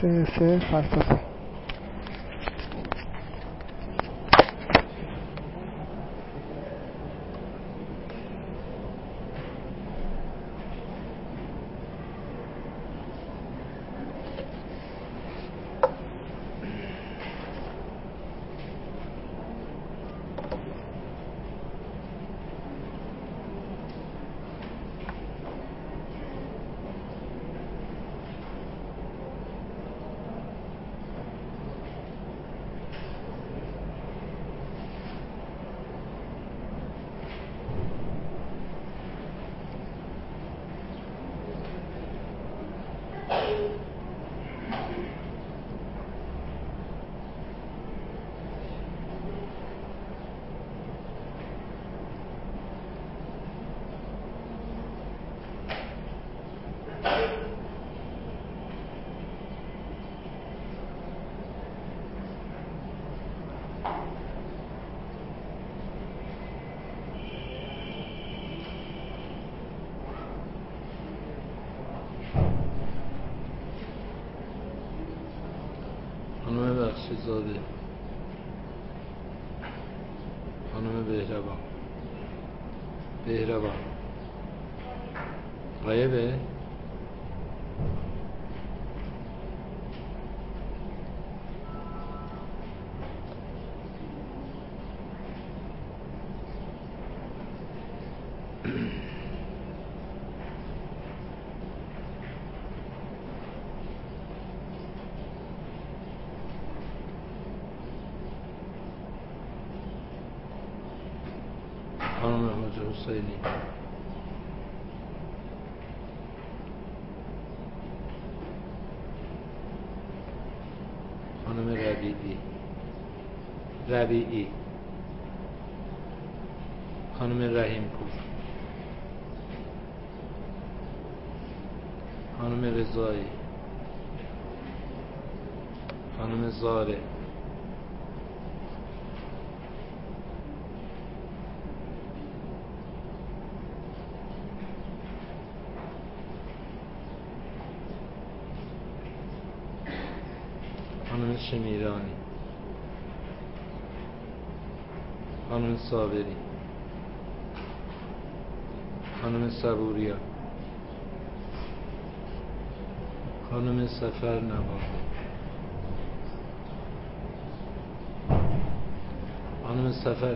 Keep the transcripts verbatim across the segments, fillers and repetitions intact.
سه سه فلسفه. خانم بخشیزاده، خانم بهربان بهربان غایبه؟ خانم حاج حسینی، خانم ربیعی ربیعی خانم رحیم پور، خانم رضایی، خانم زاره، خانم شمیرانی، خانم صابری، خانم صبوریا، خانم سفر نوابه، خانم سفر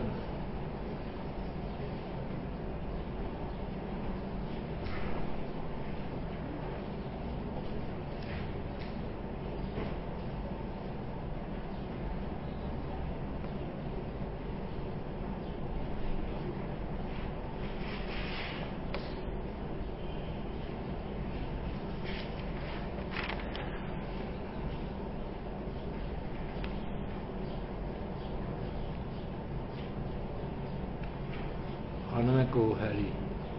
خانم گوهری،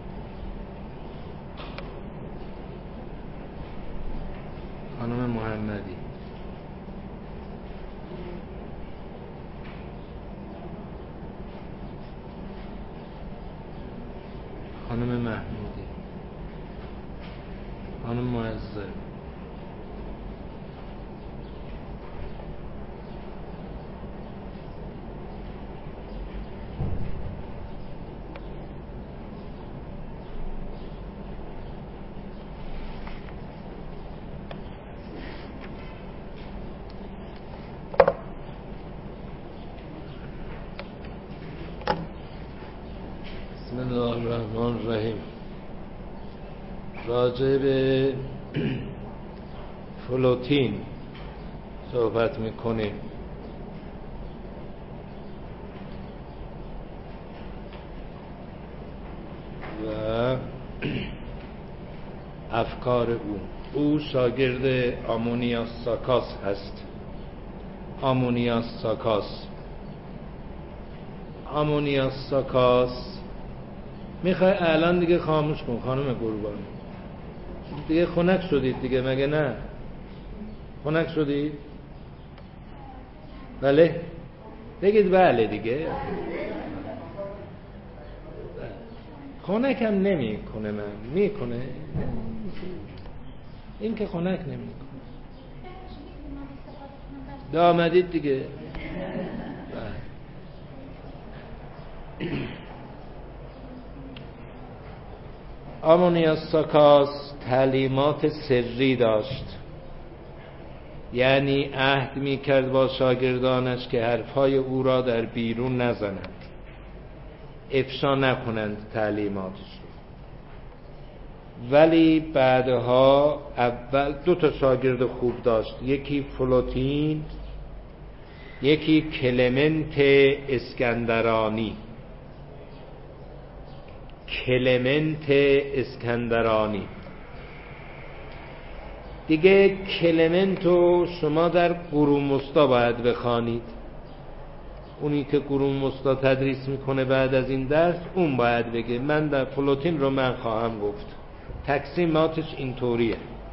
خانم محمدی، خانم محمودی، خانم معزه، بسم الله الرحمن الرحیم. راجع به فلوتین صحبت میکنیم و افکار او. او شاگرد آمونیاس ساکاس هست. آمونیاس ساکاس آمونیاس ساکاس میخوای الان دیگه خاموش کن خانم قربانی، دیگه خنک شدید دیگه، مگه نه؟ خنک شدید؟ بله بگید بله دیگه. خنک هم نمی کنه، من میکنه این که خنک نمی کنه. ده آمدید دیگه. آمونیوس ساکاس تعلیمات سری داشت، یعنی عهد می کرد با شاگردانش که حرفهای او را در بیرون نزنند، افشا نکنند تعلیماتش. ولی بعدها اول دو تا شاگرد خوب داشت، یکی فلوتین، یکی کلمنت اسکندرانی. کلمنت اسکندرانی دیگه، کلمنتو شما در قرون وسطی باید بخوانید، اونی که قرون وسطی تدریس میکنه بعد از این درس اون باید بگه. من در فلوتین رو من خواهم گفت، تقسیماتش اینطوریه.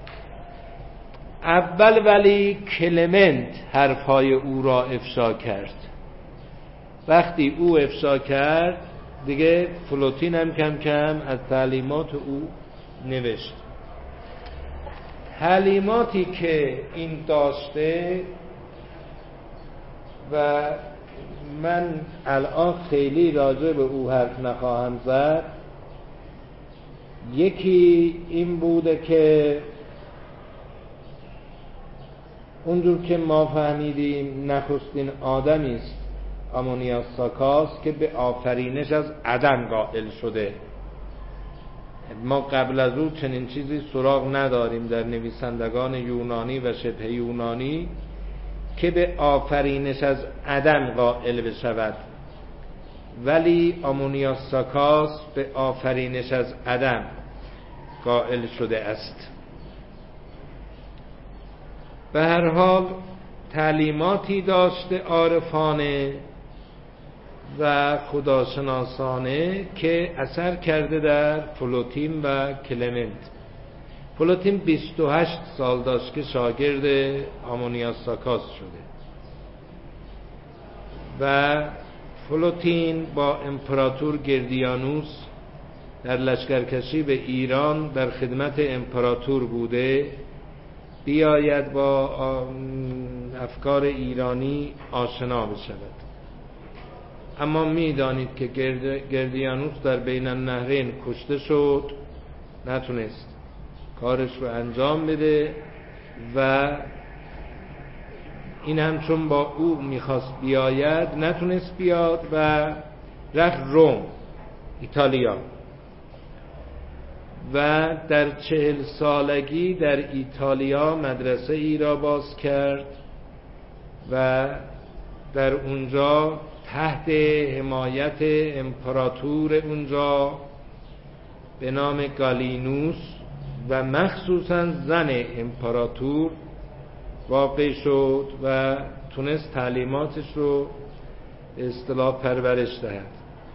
اول ولی کلمنت حرفهای او را افشا کرد. وقتی او افشا کرد دیگه فلوتین هم کم کم از تعلیمات او نوشت. تعلیماتی که این داشته و من الان خیلی راجع به او حرف نخواهم زد، یکی این بوده که اونجور که ما فهمیدیم نخستین آدمی است آمونیوس ساکاس که به آفرینش از عدم قائل شده. ما قبل از او چنین چیزی سراغ نداریم در نویسندگان یونانی و شبه یونانی که به آفرینش از عدم قائل بشود، ولی آمونیوس ساکاس به آفرینش از عدم قائل شده است. به هر حال تعلیماتی داشته عارفانه و خداشناسانه که اثر کرده در فلوتین و کلمنت. فلوتین بیست و هشت سال داشت که شاگرد آمونیوس ساکاس شده و فلوتین با امپراتور گردیانوس در لشکرکشی به ایران در خدمت امپراتور بوده، بیاید با افکار ایرانی آشنا بشود. اما میدانید که گرد، گردیانوس در بین النهرین کشته شد، نتونست کارش رو انجام بده و این هم چون با او میخواست بیاید نتونست بیاد و رفت روم، ایتالیا، و در چهل سالگی در ایتالیا مدرسه ای را باز کرد و در اونجا تحت حمایت امپراتور اونجا به نام گالینوس و مخصوصا زن امپراتور واقع شد و تونست تعلیماتش رو به اصطلاح پرورش دهد.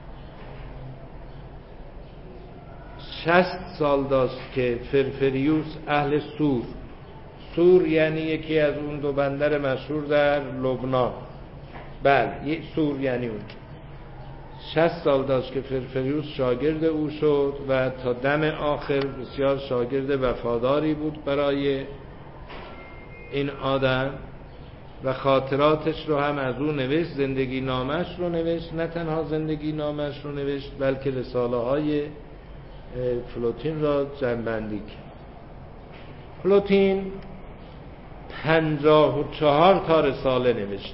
شصت سال داشت که فرفریوس اهل سور، سور یعنی یکی از اون دو بندر مشهور در لبنان، بله سور یعنی اون. شصت سال داشت که فرفریوس شاگرد او شد و تا دم آخر بسیار شاگرد وفاداری بود برای این آدم و خاطراتش رو هم از او نوشت، زندگی نامش رو نوشت. نه تنها زندگی نامش رو نوشت بلکه رساله های فلوتین را جمع‌بندی کرد. فلوتین پنجاه و چهار تا رساله نوشت،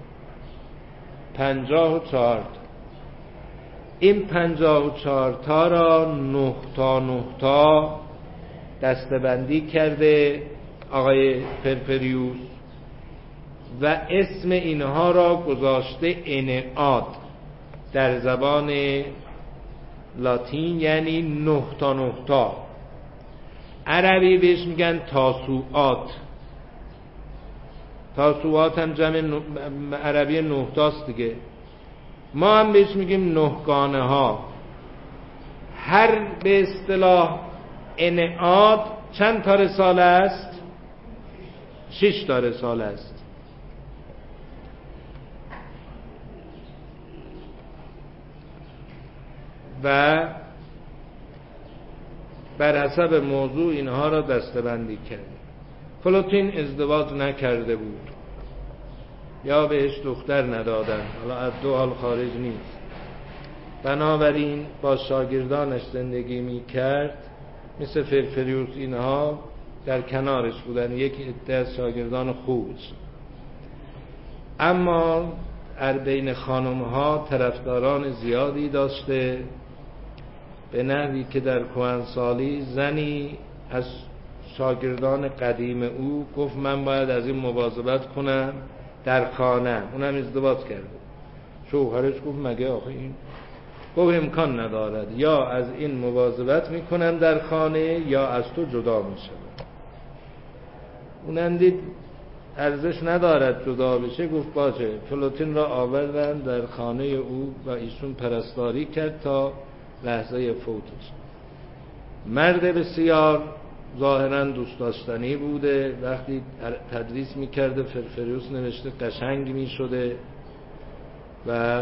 پنجاه و چهار تا. این پنجاه و چهار تا را نه تا نه تا دسته‌بندی کرده آقای پرپریوس و اسم اینها را گذاشته انعاد در زبان لاتین، یعنی نه تا نه تا. عربی بهش میگن تاسوعات. تاسوعات هم جمع عربی نه تاست دیگه. ما هم بهش میگیم نهگانه ها. هر به اصطلاح انعاد چند تا رساله است؟ شش تا رساله است. و بر حسب موضوع اینها را دسته‌بندی کرد. فلوتین ازدواج نکرده بود یا بهش دختر ندادن، حالا از دو حال خارج نیست. بنابراین با شاگردانش زندگی می کرد، مثل فرفریوس اینها در کنارش بودن، یک عده از شاگردان خوبش. اما در بین خانمها طرفداران زیادی داشته، به نحوی که در کهنسالی زنی از شاگردان قدیم او گفت من باید از این مواظبت کنم در خانه، اونم ازدواج کرده. شوهرش گفت مگه آخه این، گفت امکان ندارد، یا از این مواظبت میکنم در خانه یا از تو جدا میشم. اونم دید ارزش ندارد جدا بشه، گفت باشه. فلوتین را آوردن در خانه او و ایشون پرستاری کرد تا لحظه فوتش. مرد بسیار ظاهرا دوست داشتنی بوده، وقتی تدریس میکرده فرفریوس نوشته قشنگ میشده و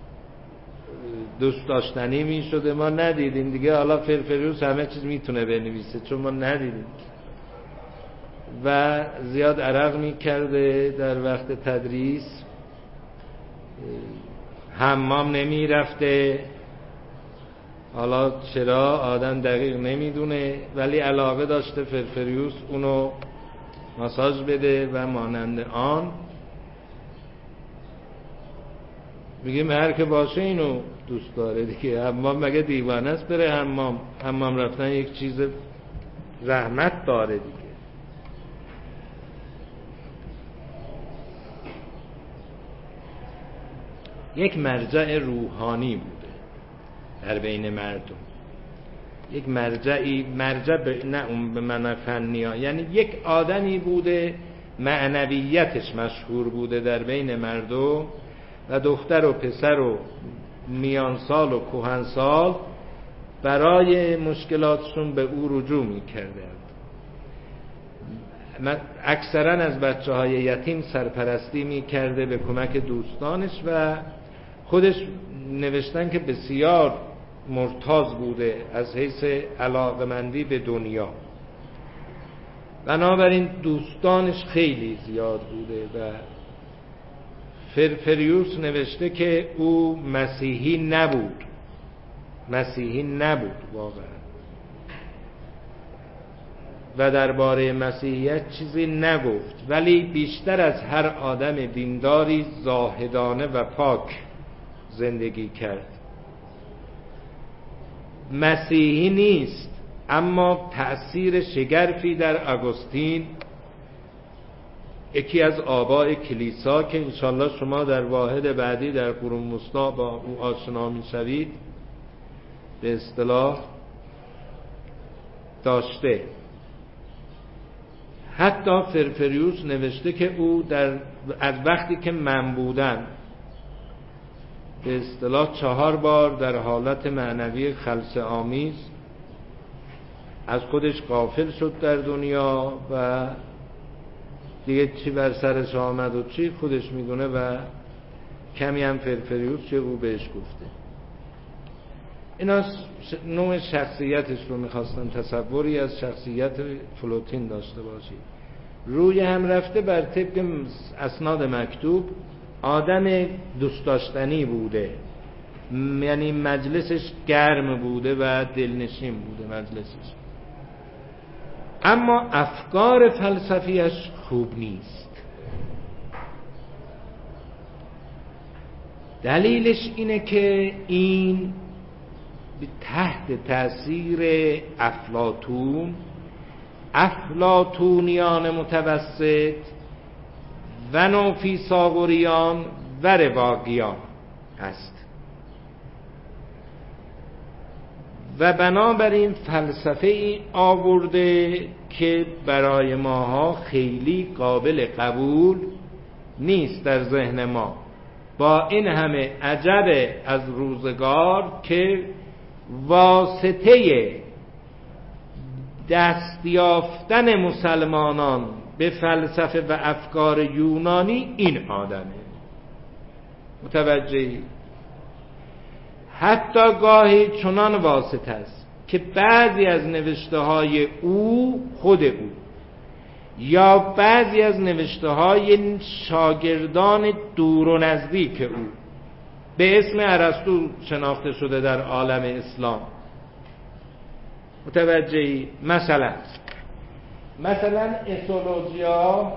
دوست داشتنی میشده. ما ندیدیم دیگه، حالا فرفریوس همه چیز میتونه بنویسه چون ما ندیدیم. و زیاد عرق میکرده در وقت تدریس، حمام نمیرفته. حالا چرا آدم دقیق نمیدونه، ولی علاقه داشته فرفریوس اونو ماساژ بده و مانند آن. میگیم هر که باشه اینو دوست داره دیگه. حمام مگه دیوانه است بره حمام؟ حمام رفتن یک چیز رحمت داره دیگه. یک مرجع روحانی بوده در بین مردم، یک مرجعی، مرجع به نه اون به معنی فنی ها، یعنی یک آدمی بوده معنویتش مشهور بوده در بین مردم و دختر و پسر و میانسال و کهنسال برای مشکلاتشون به او رجوع می‌کردند. اکثرا از بچه های یتیم سرپرستی می‌کرده به کمک دوستانش و خودش نوشتن که بسیار مرتاض بوده از حیث علاقمندی به دنیا. بنابراین دوستانش خیلی زیاد بوده و فرفریوس نوشته که او مسیحی نبود، مسیحی نبود واقعا، و درباره مسیحیت چیزی نگفت، ولی بیشتر از هر آدم دینداری زاهدانه و پاک زندگی کرد. مسیحی نیست، اما تأثیر شگرفی در آگوستین، یکی از آباء کلیسا که انشالله شما در واحد بعدی در قرون وسطی با او آشنا می‌شوید، به اصطلاح داشته. حتی فرفریوس نوشته که او در از وقتی که من بودم به اصطلاح چهار بار در حالت معنوی خلسه آمیز از خودش غافل شد در دنیا و دیگه چی بر سرش آمد و چی خودش میدونه و کمی هم فرفریوس چه او بهش گفته. اینا نوع شخصیتش رو میخواستن تصوری از شخصیت فلوتین داشته باشید. روی هم رفته بر طبق اسناد مکتوب آدم دوست داشتنی بوده، یعنی مجلسش گرم بوده و دلنشین بوده مجلسش، اما افکار فلسفیش خوب نیست. دلیلش اینه که این تحت تأثیر افلاطون، افلاطونیان متوسط و نوفیثاغوریان و رواقیان است و بنابراین فلسفه ای آورده که برای ماها خیلی قابل قبول نیست در ذهن ما، با این همه عجب از روزگار که واسطه دستیافتن مسلمانان به فلسفه و افکار یونانی این آدمه. متوجهی؟ حتی گاهی چنان واسطه است که بعضی از نوشته های او، خود او، یا بعضی از نوشته های شاگردان دور و نزدیک او به اسم ارسطو شناخته شده در عالم اسلام. متوجهی؟ مثلا مثلا اسولوژیا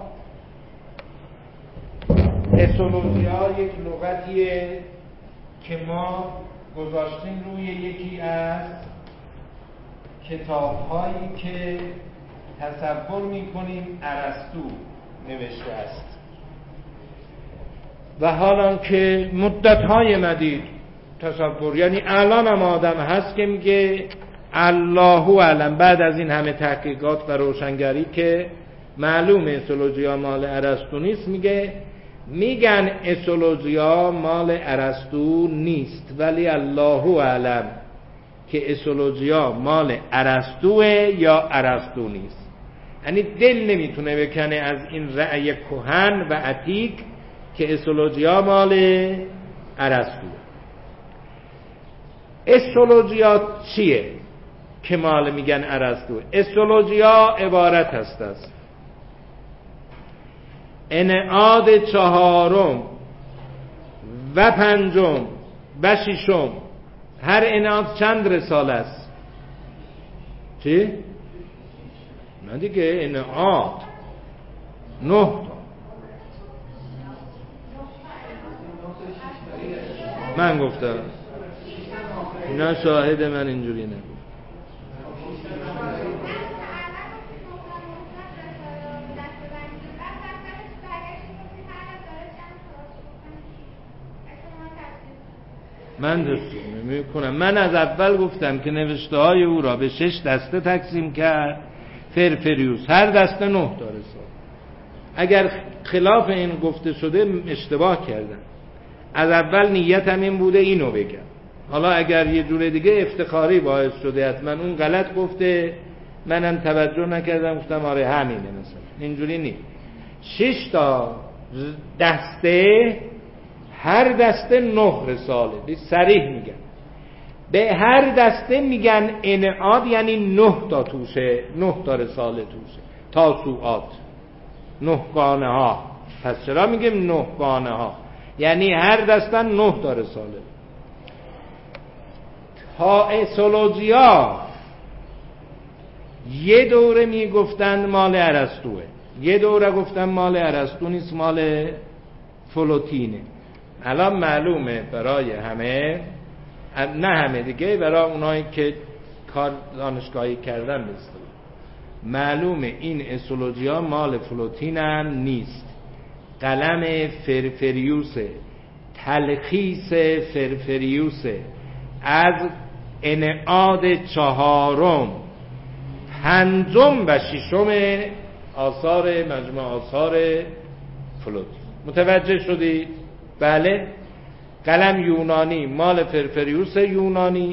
اسولوژیا یک لغتیه که ما گذاشتیم روی یکی از کتاب‌هایی که تصور می‌کنیم ارسطو نوشته است و حالا که مدت‌های مدید تصور، یعنی الان هم آدم هست که میگه الله اعلم، بعد از این همه تحقیقات و روشنگری که معلومه اسولوژیا مال ارسطو نیست، میگه میگن اسولوژیا مال ارسطو نیست ولی الله اعلم که اسولوژیا مال ارسطوه یا ارسطو نیست. یعنی دل نمیتونه بکنه از این رأی کهن و عتیق که اسولوژیا مال ارسطوه. اسولوژیا چیه که مال میگن ارسطو؟ اسولوژیا عبارت هست از انعاد چهارم و پنجم و ششم. هر انعاد چند رساله است؟ چی؟ نه دیگه، انعاد نه تا. من گفتم نه، شاهد من اینجوری نگفت. من دستور نمی کنم. من از اول گفتم که نوشته های او را به شش دسته تقسیم کرد. فرفریوس هر دسته نه تا رساله. اگر خلاف این گفته شده اشتباه کردم. از اول نیتم این بوده اینو بگم. حالا اگر یه جور دیگه افتخاری باعث شده حتما اون غلط گفته، منم توجه نکردم، گفتم آره همینه. مثلا اینجوری نیست. شش تا دسته، هر دسته نه رساله. به صریح میگن به هر دسته میگن انعاد، یعنی نه تا توشه، نه تا رساله توشه. تاسوعات نه گانه ها. پس چرا میگیم نه گانه ها؟ یعنی هر دسته نه تا رساله. تا اسولوژیا یه دوره میگفتن مال ارسطوئه، یه دوره گفتن مال ارسطو نیست، مال فلوتینه. الان معلومه برای همه، نه همه دیگه، برای اونایی که کار دانشگاهی کردن بسته معلومه این اسولوژیا مال فلوتین هم نیست. قلم فرفریوسه، تلخیص فرفریوسه از انعاد چهارم، پنجم و ششم آثار مجموع آثار فلوتین. متوجه شدید؟ بله. قلم یونانی مال فرفریوس یونانی،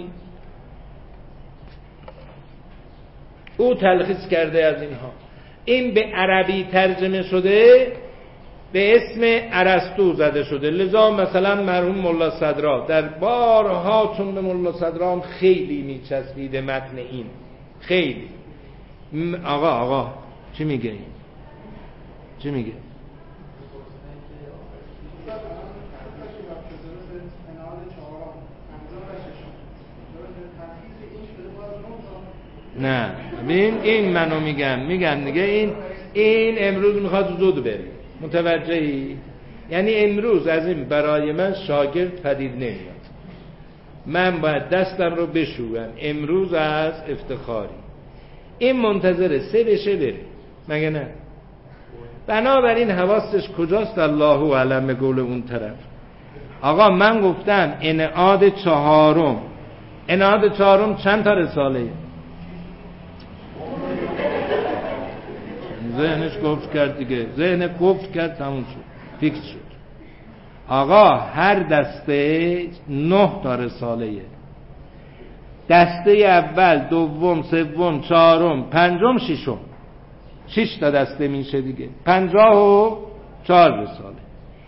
او تلخیص کرده از اینها. این به عربی ترجمه شده، به اسم ارسطو زده شده. لذا مثلا مرحوم ملا صدرا در بارها، چون به ملا صدرا خیلی میچسبیده متن این، خیلی. آقا آقا چی میگه این؟ چی میگه؟ نه ببین، این منو میگن میگن دیگه این این امروز میخواد زود بره. متوجهی؟ یعنی امروز از این برای من شاگرد پدید نمیاد. من باید دستم رو بشورم امروز از افتخاری. این منتظر سه بشه بره، مگه نه؟ بنابراین حواسش کجاست؟ الله اعلم. به قول اون طرف آقا من گفتم انعاد چهارم. انعاد چهارم چند تا رساله؟ ذهنش گفت کرد دیگه، ذهن گفت کرد، تموم شد، فیکس شد. آقا هر دسته نه تا رساله. دسته اول، دوم، سوم، چهارم، پنجم، ششم. شش تا دسته میشه دیگه، پنجاه و چهار رساله.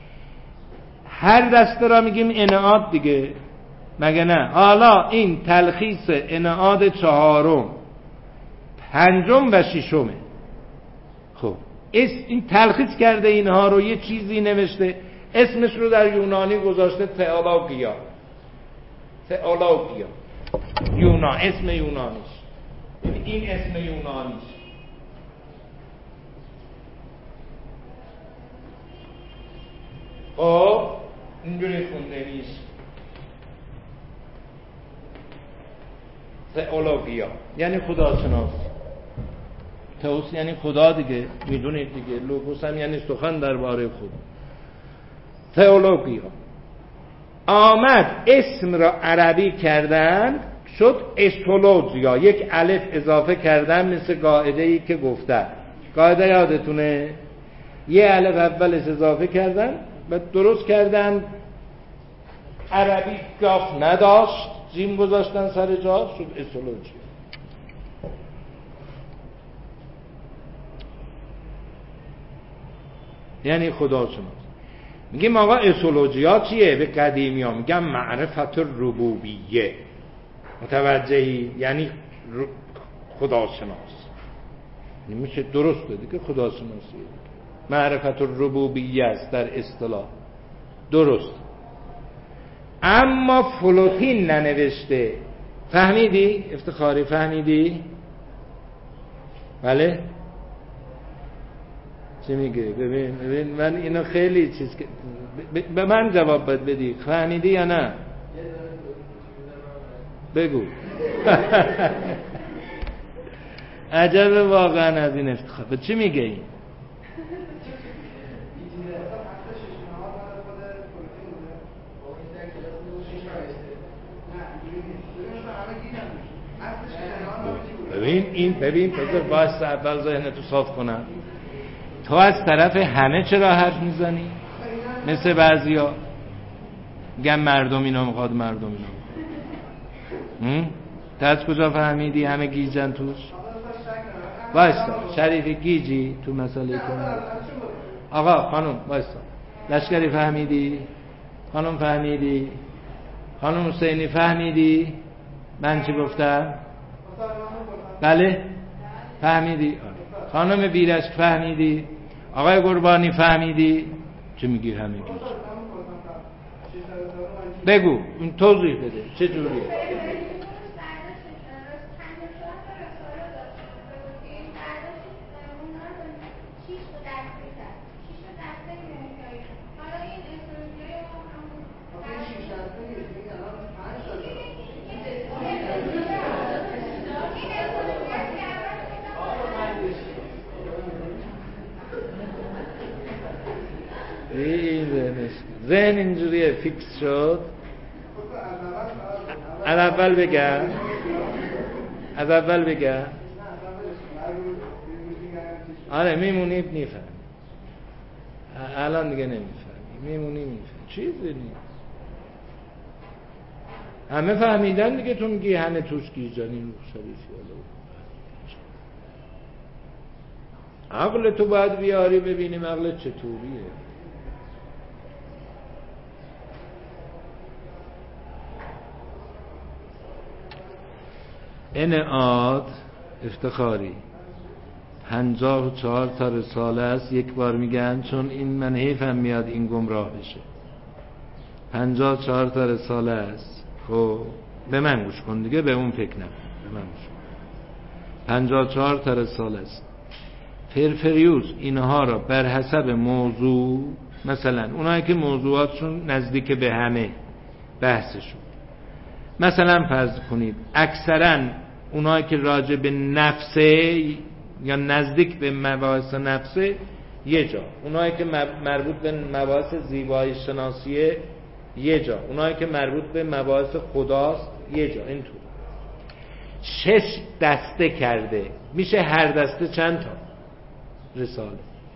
هر دسته را میگیم انعاد دیگه، مگه نه؟ حالا این تلخیص انعاد چهارم، پنجم و ششمه. خب این تلخیص کرده اینها رو، یه چیزی نوشته، اسمش رو در یونانی گذاشته تئولوژیا. تئولوژیا یونان، اسم یونانیش، این اسم یونانیش. خب اینجوری خونده نیست. تئولوژیا یعنی خداشناس. تئوس یعنی خدا دیگه، میدونید دیگه. لوگوس هم یعنی سخن درباره خدا. تئولوژیا آمد اسم را عربی کردن، شد اسولوژیا، یک الف اضافه کردن، مثل قاعده‌ای که گفتن. قاعده یادتونه؟ یه الف اولش اضافه کردن و درست کردن. عربی گاف نداشت، جیم گذاشتن سر جا، شد اسولوژیا. یعنی خدا شناس. میگیم آقا اسولوژیا چیه؟ به قدیمی ها میگم معرفت ربوبیه. متوجهی؟ یعنی خداشناس. میشه درست بده که خداشناسیه، معرفت ربوبیه است در اصطلاح. درست. اما فلوتین ننوشته. فهمیدی؟ افتخاری فهمیدی؟ بله؟ چی میگه؟ ببین ببین من اینو خیلی چیز که به من جواب بد بدی. فهمیدی یا نه؟ بگو. عجب واقعا از این افتخار. به چی میگه این؟ ببین این ببین بذار واسه اول ذهنتو صاف کنم. تو از طرف همه چرا حرف میزنی؟ مثل بعضیا میگن مردم اینو میخواد، مردم اینو میخواد. تا از کجا فهمیدی همه گیجن توش؟ وایستا شریفی گیجی تو مسئله که آقا خانم وایستا. لشکری فهمیدی؟ خانم فهمیدی؟ خانم حسینی فهمیدی؟ من چی گفتم؟ بله؟ فهمیدی؟ خانم بیرشک فهمیدی؟ آقای قربانی فهمیدی؟ چه میگی همه گیج؟ بگو این توضیح بده چه جوریه؟ ذهن اینجوریه فیکس شد. از اول بگم از اول بگم آره میمونی میفهم. الان دیگه نمیفهمی، میمونی میفهم. چیزی نیست، همه فهمیدن دیگه. تو میگی همه توش گیجانی رو شریفی. عقل تو باید بیاری ببینیم عقل چطوریه. انعاد افتخاری پنجاه و چهار تا رساله است. یک بار میگن چون این من حیفم میاد این گمراه بشه. پنجاه و چهار تا رساله است. خب به من گوش کن دیگه، به اون فکر نکن، به من گوش کن. پنجاه و چهار تا رساله است. پرفریوس اینها را بر حسب موضوع، مثلا اونایی که موضوعاتشون نزدیک به همه بحثشون، مثلا فرض کنید اکثرا اونایی که راجع به نفسه یا نزدیک به مباحث نفسه یه جا، اونایی که مربوط به مباحث زیبایی شناسیه یه جا، اونایی که مربوط به مباحث خداست یه جا. اینطور شش دسته کرده. میشه هر دسته چند تا رساله؟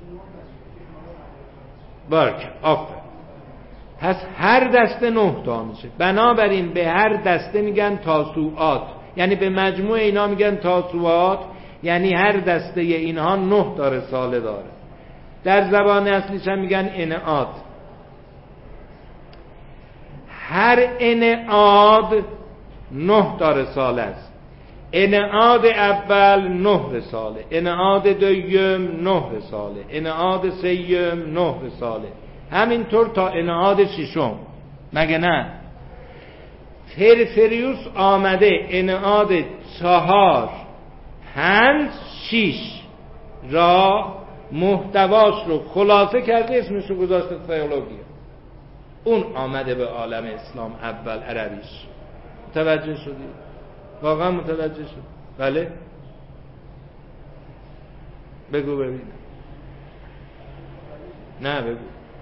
بارک آفر. پس هر دسته نه تا میشه. بنابراین به هر دسته میگن تاسوعات، یعنی به مجموع اینا میگن تاسوعات، یعنی هر دسته اینها نه تا رساله داره. در زبان اصلیش هم میگن انعاد. هر انعاد نه تا رساله است. انعاد اول نه رساله، انعاد دویم نه رساله، انعاد سیم نه رساله، همینطور تا انعاد ششم. مگه نه؟ پرفریوس آمده انعاد چهار پنج شیش را محتواش رو خلاصه کرده، اسمش رو گذاشته تئولوژی. اون آمده به عالم اسلام اول عربیش. متوجه شدی؟ واقعا متوجه شد؟ بله؟ بگو ببین. نه بگو.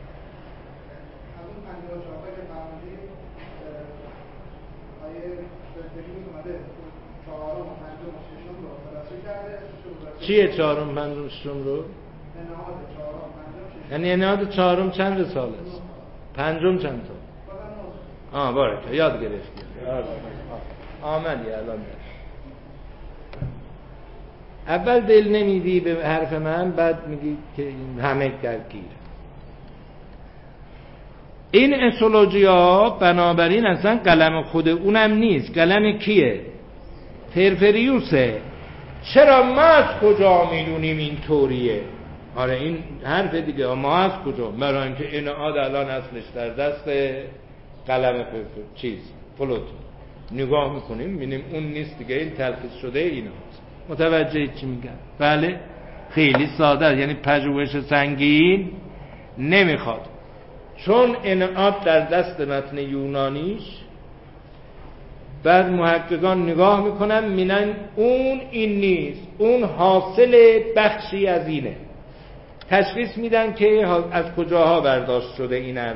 چیه چهارم پنجم ششم رو؟ یعنی انعاد چهارم چند رساله است؟ پنجم چند تا؟ آه بارک یاد گرفتی. آمدی الان. اول دل نمیدی به حرف من، بعد میگی که همه درگیر. این اسولوژیا بنابراین اصلا قلم خود اونم نیست، قلم کیه؟ پرفریوسه. چرا ما از کجا میدونیم این طوریه؟ آره این حرف دیگه، ما از کجا؟ برای اینکه انعاد الان اصلش در دست قلم پرفر چیز فلوت نگاه میکنیم میبینیم اون نیست دیگه، این تلخیص شده ایناست. متوجه چی میگم؟ بله خیلی ساده، یعنی پژوهش سنگین نمیخواد، چون انعاد در دست متن یونانیش. بعد محققان نگاه میکنن میبینن اون این نیست، اون حاصل بخشی از اینه، تشخیص میدن که از کجاها برداشت شده این حرف.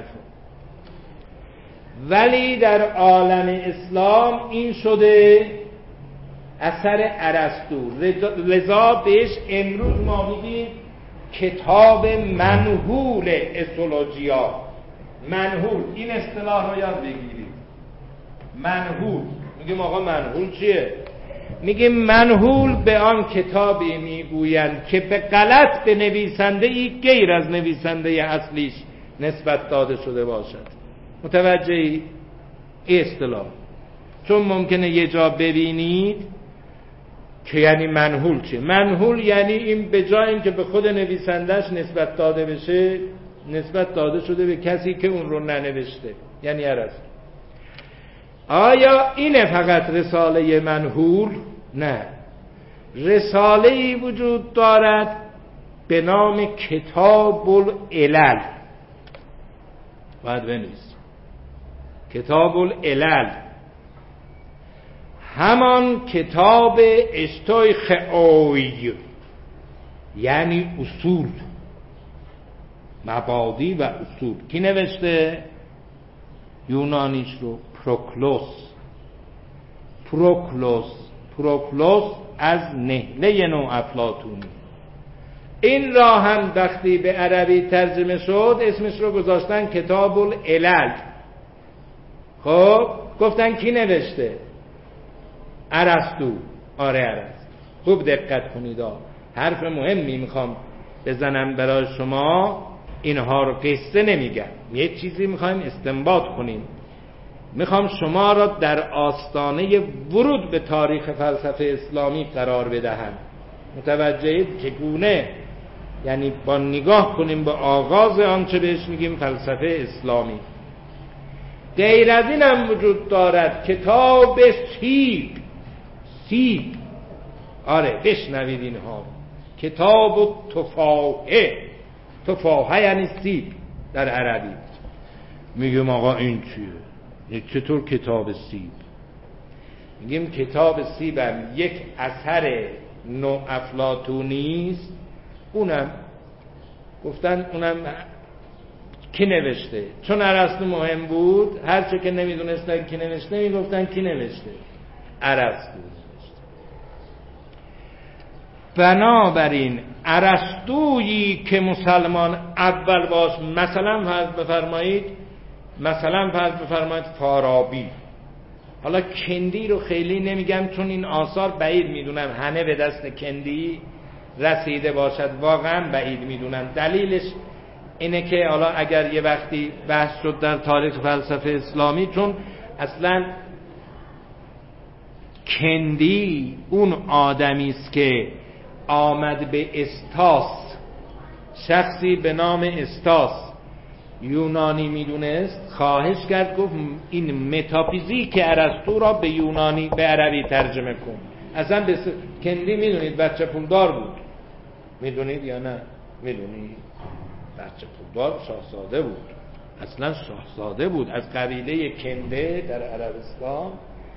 ولی در عالم اسلام این شده اثر ارسطو، لذا بهش امروز ما میگیم کتاب منحول اسولوژیا. منحول، این اصطلاح رو یاد بگیرید. منحول، میگیم آقا منحول چیه؟ میگیم منحول به آن کتابی میگویند که به غلط به نویسنده ای غیر از نویسنده اصلیش نسبت داده شده باشد. متوجهی؟ این اصطلاح، چون ممکنه یه جا ببینید که یعنی منحول چیه؟ منحول یعنی این به جای اینکه به خود نویسندهش نسبت داده بشه، نسبت داده شده به کسی که اون رو ننوشته، یعنی ارسطو. آیا اینه فقط رساله منحول؟ نه، رساله ای وجود دارد به نام کتاب العلل. باید بنویس کتاب العلل، همان کتاب اشتویخئوی، یعنی اصول، مبادی و اصول. کی نوشته؟ یونانیش رو پروکلوس. پروکلوس پروکلوس از نهله نو افلاطونی. این را هم وقتی به عربی ترجمه شد اسمش رو گذاشتن کتاب العلل. خب گفتن کی نوشته؟ ارسطو. آره ارسطو. خوب دقت کنید، حرف مهمی میخوام بزنم برای شما. اینها رو قصه نمیگم، یه چیزی میخوایم استنباط کنیم. میخوام شما را در آستانه ورود به تاریخ فلسفه اسلامی قرار بدهم. متوجهید چگونه؟ یعنی با نگاه کنیم به آغاز آنچه بهش میگیم فلسفه اسلامی. غیر از این هم وجود دارد کتاب سیب. سیب، آره بشنوید اینها. کتاب تفاحه. تفاحه یعنی سیب در عربی. میگم آقا این چیه؟ چطور کتاب سیب؟ میگیم کتاب سیب هم یک اثر نو افلاطونی است. اونم گفتن اونم کی نوشته؟ چون ارسطو مهم بود، هر چه که نمیدونستن کی نوشته میگفتن کی نوشته؟ ارسطو نوشته. بنابراین ارسطویی که مسلمان اول باش، مثلا فرض بفرمایید مثلا فرض بفرمایید فارابی. حالا کندی رو خیلی نمیگم چون این آثار بعید میدونم همه به دست کندی رسیده باشد، واقعا بعید میدونم. دلیلش اینه که حالا اگر یه وقتی بحث شد در تاریخ فلسفه اسلامی، چون اصلا کندی اون آدمی است که آمد به استاس، شخصی به نام استاس یونانی میدونست، خواهش کرد گفت این متافیزیک ارسطو را به یونانی به عربی ترجمه کن. اصلا به س... کندی میدونید بچه پولدار بود، میدونید یا نه؟ میدونید بچه پولدار شاهزاده بود، اصلا شاهزاده بود از قبیله کنده در عربستان.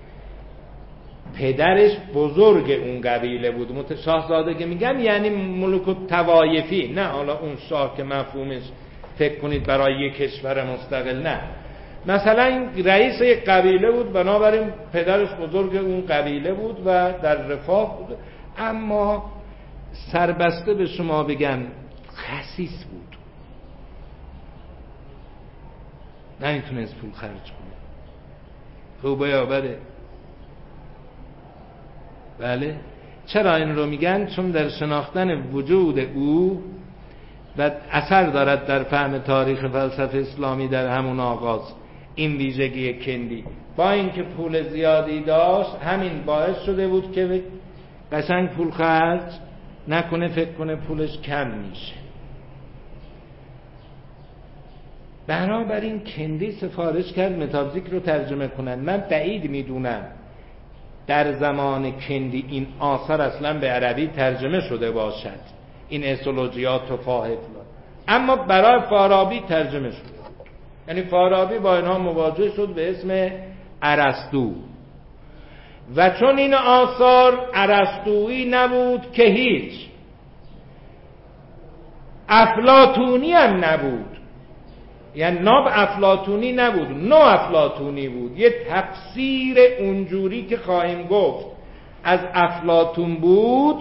پدرش بزرگ اون قبیله بود. شاهزاده که میگم یعنی ملوک الطوایفی، نه حالا اون شاه که مفهومش فکر کنید برای یک کشور مستقل، نه، مثلا این رئیس یک قبیله بود، بنابراین پدرش بزرگ اون قبیله بود و در رفاه بود، اما سربسته به شما بگم خسیس بود، نمیتونست پول خرج کنه. خوبه یا بده؟ بله. چرا این رو میگن؟ چون در شناختن وجود او و اثر دارد در فهم تاریخ فلسفه اسلامی در همون آغاز این ویژگی کندی. با اینکه پول زیادی داشت همین باعث شده بود که قشنگ پول خرج نکنه، فکر کنه پولش کم میشه. بنابراین کندی سفارش کرد متافیزیک رو ترجمه کنن. من بعید میدونم در زمان کندی این آثار اصلا به عربی ترجمه شده باشد، این اسولوژیات و فاهد، اما برای فارابی ترجمه شده. یعنی فارابی با اینها مواجه شد به اسم ارسطو، و چون این آثار ارسطویی نبود که هیچ، افلاطونی هم نبود، یعنی ناب افلاطونی نبود، نو افلاطونی بود، یه تفسیر اونجوری که خواهیم گفت از افلاطون بود.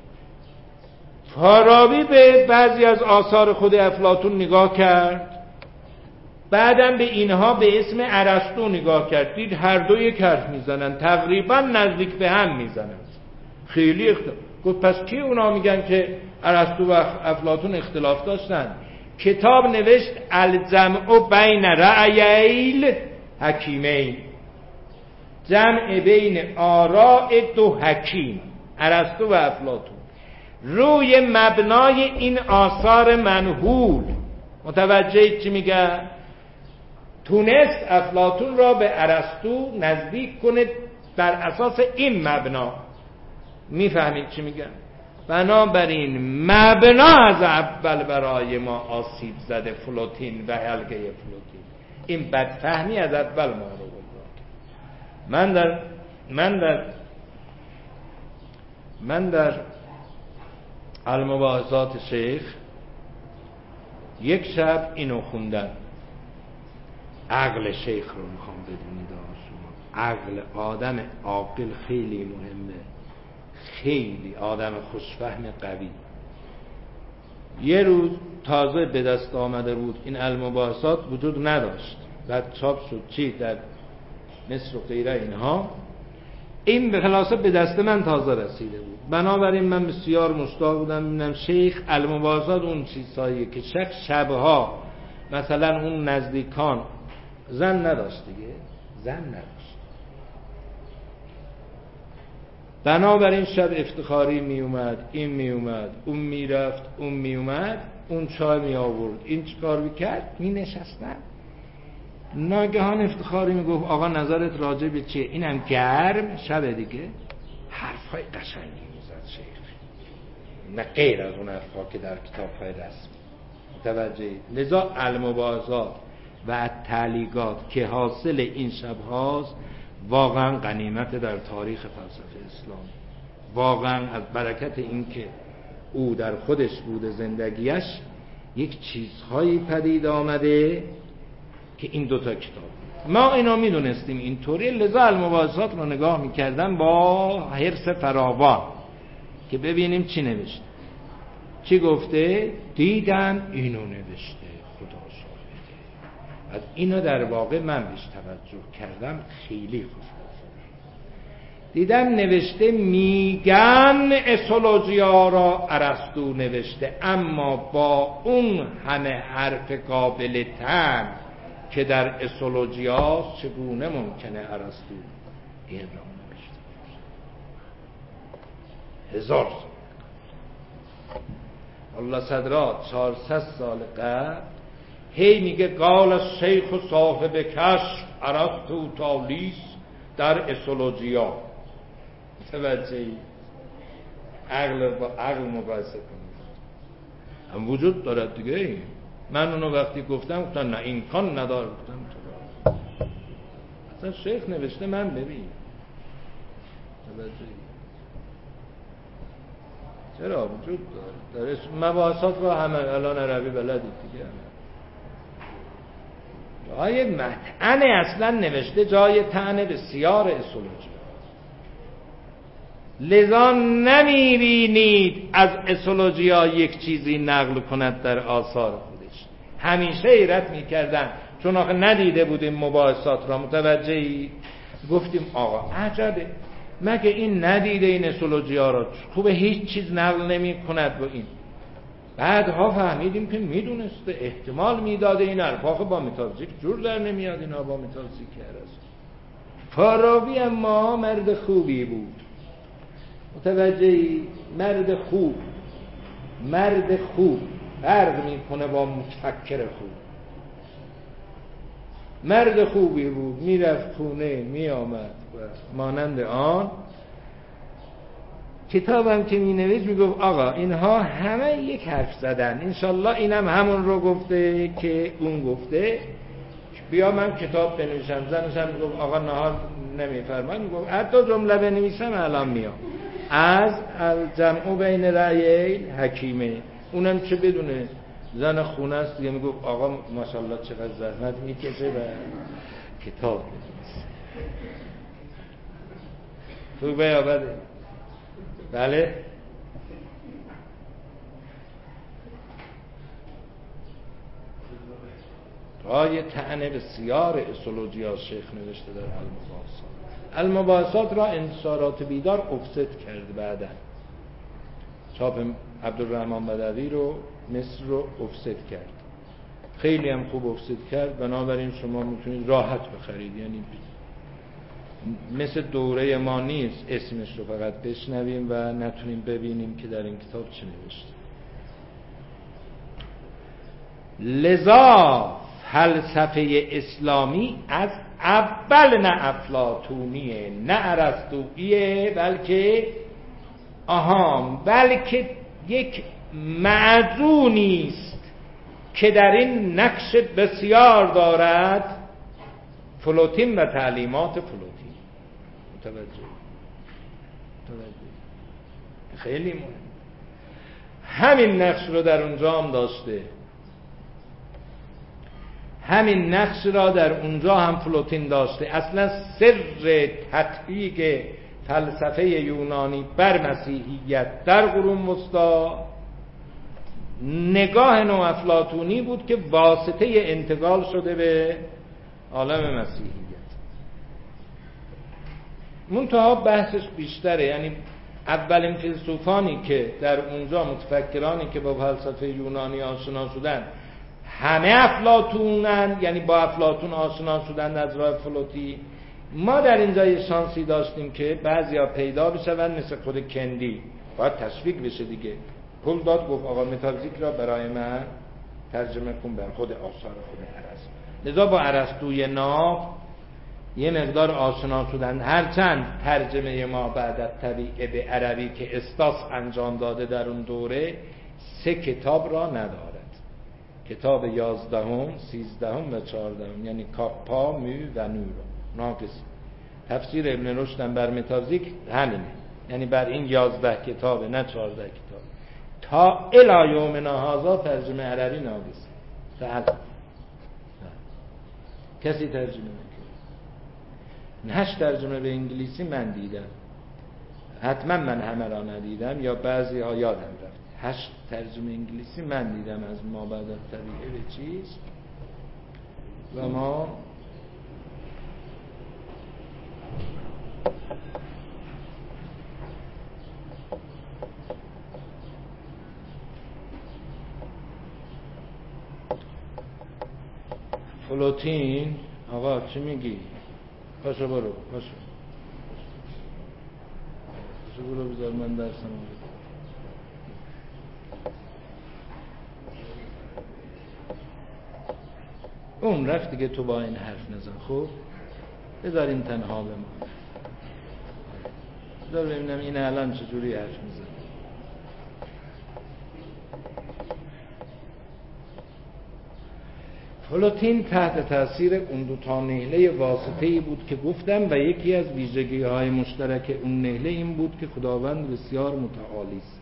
فارابی به بعضی از آثار خود افلاطون نگاه کرد، بعدم به اینها به اسم ارسطو نگاه کرد، دید هر دو یک حرف میزنن، تقریبا نزدیک به هم میزنن، خیلی اختلاف. گفت پس کی اونا میگن که ارسطو و افلاطون اختلاف داشتن؟ کتاب نوشت الجمع بین رأییل حکیمین، جمع بین آراء دو حکیم، ارسطو و افلاطون، روی مبنای این آثار منحول. متوجه چی میگه؟ تونست افلاطون را به ارسطو نزدیک کنه بر اساس این مبنا. میفهمید چی میگم؟ بنابراین مبنا از اول برای ما آسیب زده، فلوتین و حلقه فلوتین، این بدفهمی از اول ما رو بود. من در من در من در المباحثات شیخ یک شب اینو خوندم. عقل شیخ رو میخوام بدونید شما. عقل آدم عاقل خیلی مهمه، خیلی آدم خوشفهم قوی. یه روز تازه به دست آمده بود، این المباحثات وجود نداشت، بعد چاپ شد چی در مصر و غیره اینها. این به خلاصه به دست من تازه رسیده بود، بنابراین من بسیار مشتاق بودم ببینم شیخ المباحثات اون چیزهایی که شک شبها مثلا اون نزدیکان زن نداشت دیگه، زن نداشت، بنابراین شب افتخاری می اومد، این می اومد، اون می رفت، اون می اومد، اون چای می آورد، این چیکار می کرد، می نشستن. ناگهان افتخاری می گفت آقا نظرت راجع به چیه؟ اینم گرم. شب دیگه حرفای قشنگی می زد شیخ، نه غیر از اون حرفا که در کتاب‌های رسمی. متوجه؟ لذا المباحثات و تعلیقات که حاصل این شب‌هاست واقعا غنیمت در تاریخ فلسفه اسلام. واقعا از برکت این که او در خودش بوده زندگیش یک چیزهایی پدید آمده که این دوتا کتاب ما اینا میدونستیم اینطوری. لذا المباحثات رو نگاه میکردم با حرص فراوان که ببینیم چی نوشته، چی گفته. دیدم اینو نوشته، خدا شاهده. از اینو در واقع من بهش توجه کردم، خیلی خوش دیدم نوشته میگن اسولوژیا را ارسطو نوشته، اما با اون همه حرف قابل طعن که در اسولوژیا چگونه ممکنه ارسطو این را نوشته. هزار سال الله صدرا چهارصد سال قبل هی میگه قال شیخ و صاحب کشف ارسطو تالیس در اسولوژیا. توجهی عقل با عقل مقایسه کنید، هم وجود دارد دیگه. من اونو وقتی گفتم گفتن نه امکان نداره، گفتم چرا؟ اصلا شیخ نوشته من ببین. توجهی چرا وجود داره؟ در مباحثات رو همه الان عربی بلدید دیگه. جای مطعن اصلا نوشته جای طعن بسیار اسولوژی. لذا نمیبینید از اسولوژیا یک چیزی نقل کند در آثار خودش. همیشه حیرت میکردن چون آخه ندیده بودیم مباحثات را. متوجهی؟ گفتیم آقا عجبه، مگه این ندیده این اسولوژیا را؟ خوبه هیچ چیز نقل نمی کند با این. بعدها فهمیدیم که میدونسته، احتمال میداده این حرفا با متافیزیک جور در نمیاد، اینا با متافیزیک هست. فارابی اما مرد خوبی بود. متوجهی؟ مرد خوب، مرد خوب فرق میکنه با متفکر خوب. مرد خوبی بود، میرفت خونه میآمد و مانند آن. کتابم که می نویس می گفت آقا اینها همه یک حرف زدن، انشالله اینم همون رو گفته که اون گفته، بیا من کتاب بنویسم. زنشم می گفت آقا نهار نمی فرماید، می گفت حتی جمله بنویسم الان میام. از الجمع بین رأی حکیمه، اونم چه بدونه زن خونه است دیگه. می گفت آقا ماشاءالله چقدر زحمت میکشه و کتاب بنویسه. خوبه یا بده؟ بله. رای طعن بسیار اسولوژیا شیخ نوشته در المباحثات. المباحثات را انتشارات بیدار افسد کرد، بعدا چاپ عبدالرحمن بدوی رو مصر رو افسد کرد، خیلی هم خوب افسد کرد. بنابراین شما میتونید راحت بخرید، یعنی مثل دوره ما نیست اسمش رو فقط بشنویم و نتونیم ببینیم که در این کتاب چه نوشته. لذا فلسفه اسلامی از اول نه افلاطونیه نه ارسطوییه، بلکه آها بلکه یک معدونی است که در این نقش بسیار دارد فلوتین و تعلیمات فلوتین. متوجه متوجه خیلی مهم. همین نقش رو در اونجا هم داشته، همین نقش را در اونجا هم فلوتین داشته. اصلا سر تطبیق فلسفه یونانی بر مسیحیت در قرون وسطی نگاه نو افلاطونی بود که واسطه انتقال شده به عالم مسیحیت. منتها بحثش بیشتره، یعنی اولین فیلسوفانی که در اونجا، متفکرانی که با فلسفه یونانی آشنا شدن همه افلاطونن، یعنی با افلاطون آشنا شدن از راه فلوتی. ما در اینجا یه شانسی داشتیم که بعضیا پیدا بشون، مثل خود کندی باید تشویق بشه دیگه، پول داد گفت آقا متافیزیک را برای من ترجمه کن بر خود آثار خود ارسطو. لذا با ارسطوی ناب یه مقدار آشنا شدن، هرچند ترجمه ما بعد از طبیعه به عربی که استاس انجام داده در اون دوره سه کتاب را ندارد. کتاب یازدهم، سیزدهم و چهاردهم، یعنی کاپا، مو و نور ناقص. تفسیر ابن رشد بر متافیزیک همینه، یعنی بر این یازده کتاب نه چهارده کتاب. تا الی یومنا هذا ترجمه عربی ناقص. تعال کسی ترجمه نکنه. هشت ترجمه به انگلیسی من دیدم، حتما من همه را ندیدم یا بعضی ها یادم رفت. هشت ترجمه انگلیسی من دیدم از ما بعد از طبیعه به چیز و ما فلوتین. آقا چی میگی؟ پاشو برو پاشو. رو برو بذار من درسم رو. اون رفت دیگه، تو با این حرف نزن. خب بذار این تنها بمون، بذار ببینم این الان چجوری حرف میزن. پلوتین تحت تاثیر اون دو تا نهله واسطه‌ای بود که گفتم و یکی از ویژگی‌های مشترک اون نهله این بود که خداوند بسیار متعالی است.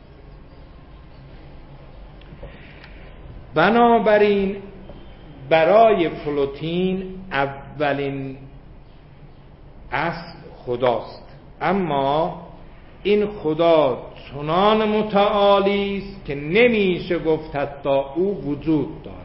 بنابراین برای پلوتین اولین اصل خداست، اما این خدا چنان متعالی است که نمیشه گفت حتی او وجود دارد.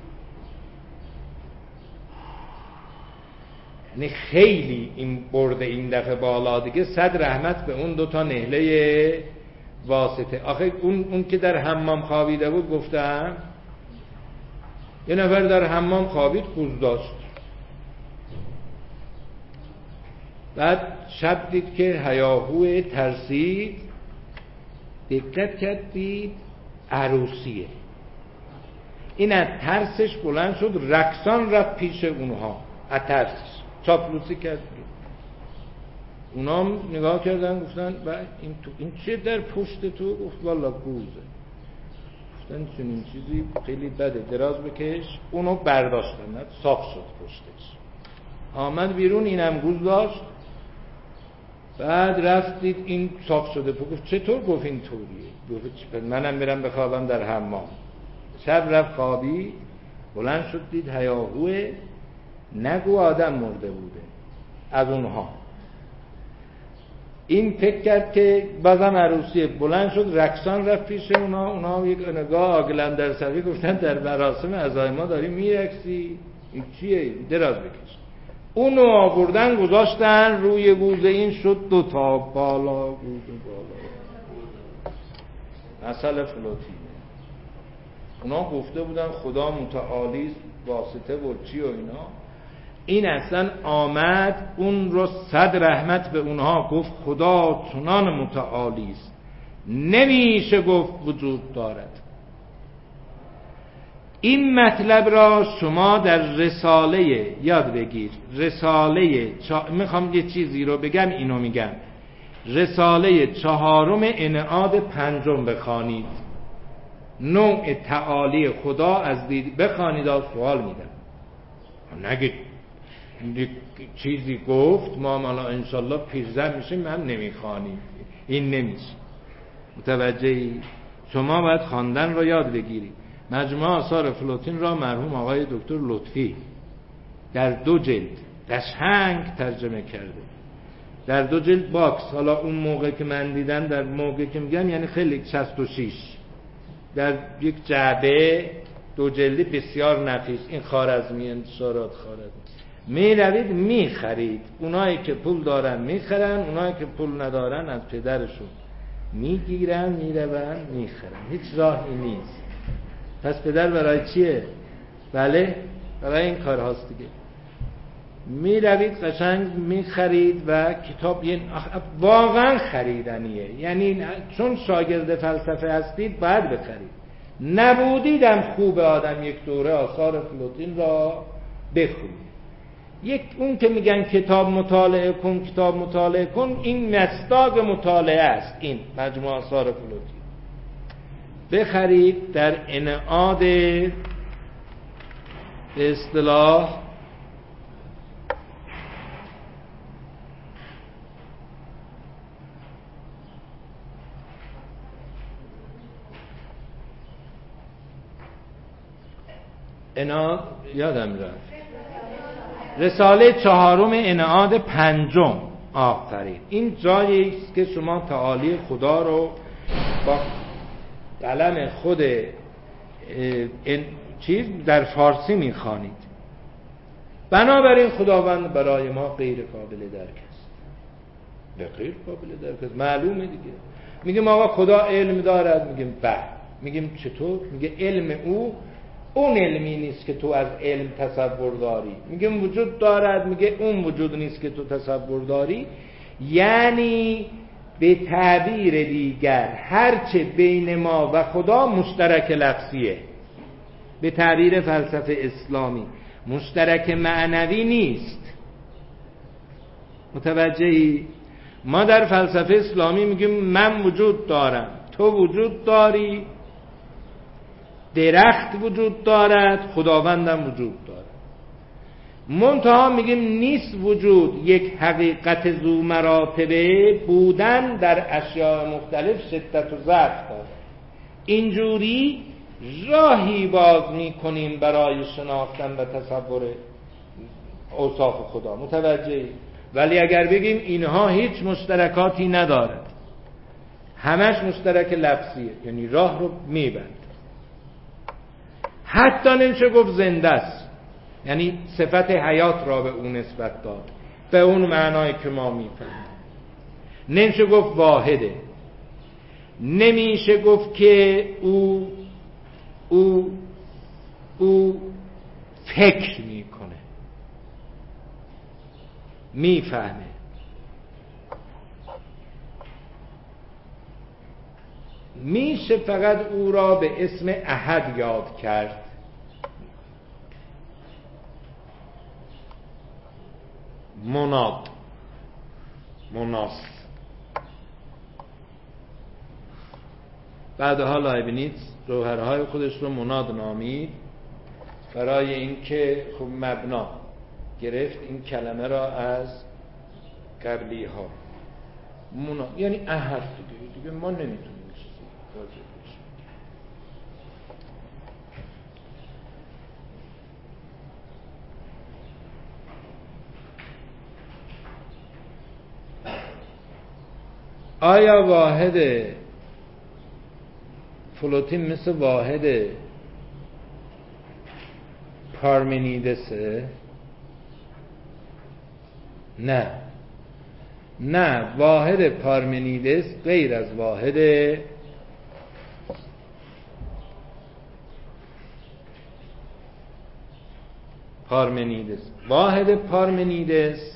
یعنی خیلی این برده این دفعه بالا دیگه، صد رحمت به اون دوتا نهله واسطه. آخه اون, اون که در حمام خوابیده بود گفتم یه نفر در حمام خوابید، کوز داشت، بعد شب دید که هیاهو ترسید، دقت کرد دید عروسیه. این از ترسش بلند شد رقصان رفت پیش اونها، از ترسش چاپلوسی کرد. اونا هم نگاه کردن گفتن و این تو این چیه در پشت تو؟ گفت والا گوزه. گفتن چنین چیزی خیلی بده، دراز بکش. اونو برداشتن، صاف شد پشتش، آمد بیرون، اینم گوز داشت. بعد رفتید این صاف شده پا. گفت چطور؟ گفت این طوریه. گفت منم میرم بخوابم در حمام. شب رفت خوابی، بلند شد دید هیاهوه، نگو آدم مرده بوده از اونها. این فکر کرد که بازم عروسیه، بلند شد رقصان رفت پیش اونا. اونا یک نگاه آگلن در سوی گفتن در مراسم عزای ما داری میرقصی، این چیه؟ دراز بکش. اونو آوردن گذاشتن روی گوزه، این شد دو تا بالا گوزه بالا. مسئله فلوتینه. اونا گفته بودن خدا متعالی است، واسطه و چی و اینا. این اصلا آمد اون رو صد رحمت به اونها گفت خدا چنان متعالی است نمیشه گفت وجود دارد. این مطلب را شما در رساله یاد بگیر. رساله چا... میخوام یه چیزی رو بگم، اینو میگم. رساله چهارم انعاد پنجم بخوانید، نوع تعالی خدا از دید بخوانید. از سوال میدم، نگید چیزی گفت ما مالا انشالله پیرزن میشیم من نمیخوانیم، این نمیشه. متوجهی؟ شما باید خواندن رو یاد بگیرید. مجموعه آثار فلوتین را مرحوم آقای دکتر لطفی در دو جلد قشنگ ترجمه کرده، در دو جلد باکس. حالا اون موقع که من دیدم، در موقع که میگم یعنی خیلی شصت و شش، در یک جعبه دو جلدی بسیار نفیس. این خارزمی، انتشارات خارزمی. می روید می خرید، اونایی که پول دارن می خرن، اونایی که پول ندارن از پدرشون می گیرن می رون می خرن. هیچ راهی نیست. پس پدر برای چیه؟ بله برای این کار هاست دیگه. می روید قشنگ می خرید و کتاب یه واقعا خریدنیه. یعنی چون شاگرد فلسفه هستید باید بخرید. نبودیدم خوب آدم یک دوره آثار فلوتین را بخونید. یک اون که میگن کتاب مطالعه کن کتاب مطالعه کن، این مصداق مطالعه است. این مجموعه آثار فلوتین بخرید در انعاد به اصطلاح انعاد یادم رفت، رساله چهارم انعاد پنجم. آفرین. این جایی است که شما تعالی خدا رو با قلم خود این چیز در فارسی میخوانید. بنابراین خداوند برای ما غیر قابل درک است. به غیر قابل درک است، معلومه دیگه. میگیم آقا خدا علم دارد، میگیم بله. میگیم چطور؟ میگه علم او اون علمی نیست که تو از علم تصور داری. میگیم وجود دارد، میگه اون وجود نیست که تو تصور داری. یعنی به تعبیر دیگر هرچه بین ما و خدا مشترک لفظیه. به تعبیر فلسفه اسلامی مشترک معنوی نیست. متوجهی؟ ما در فلسفه اسلامی میگیم من وجود دارم، تو وجود داری، درخت وجود دارد، خداوندم وجود دارد. منتها میگیم نیست وجود یک حقیقت ذو مراتبه، بودن در اشیاء مختلف شدت و ضعف داره. اینجوری راهی باز میکنیم برای شناختن و تصور اوصاف خدا. متوجهی؟ ولی اگر بگیم اینها هیچ مشترکاتی ندارد، همش مشترک لفظیه، یعنی راه رو میبند. حتی نمیشه گفت زنده است، یعنی صفت حیات را به اون نسبت داد به اون معنایی که ما میفهمیم. نمیشه گفت واحده، نمیشه گفت که او او او فکر میکنه، میفهمه. میشه فقط او را به اسم احد یاد کرد. مناد، مناس. بعدها لایبنیتس جوهرهای خودش رو مناد نامید، برای اینکه خب مبنا گرفت این کلمه را از قبلی ها. مناد یعنی احد دیگه، دیگه ما نمیتونیم چیزی راجع بهش بگیم. آیا واحد فلوتین مثل واحد پارمنیدسه؟ نه نه، واحد پارمنیدس غیر از واحد پارمنیدس. واحد پارمنیدس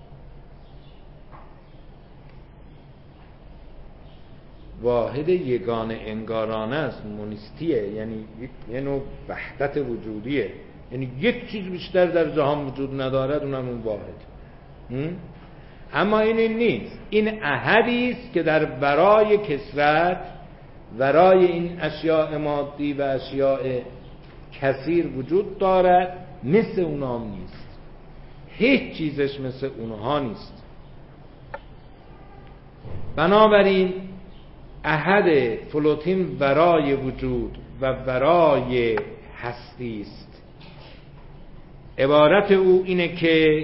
واحد یگانه انگارانه است، مونیستیه، یعنی یه نوع وحدت وجودیه، یعنی یک چیز بیشتر در جهان وجود ندارد، اونم اون واحد. اما این, این نیست، این احدی است که در ورای کثرت، ورای این اشیاء مادی و اشیاء کثیر وجود دارد، مثل اونام نیست، هیچ چیزش مثل اونها نیست. بنابراین احد فلوتین ورای وجود و ورای هستی است. عبارت او اینه که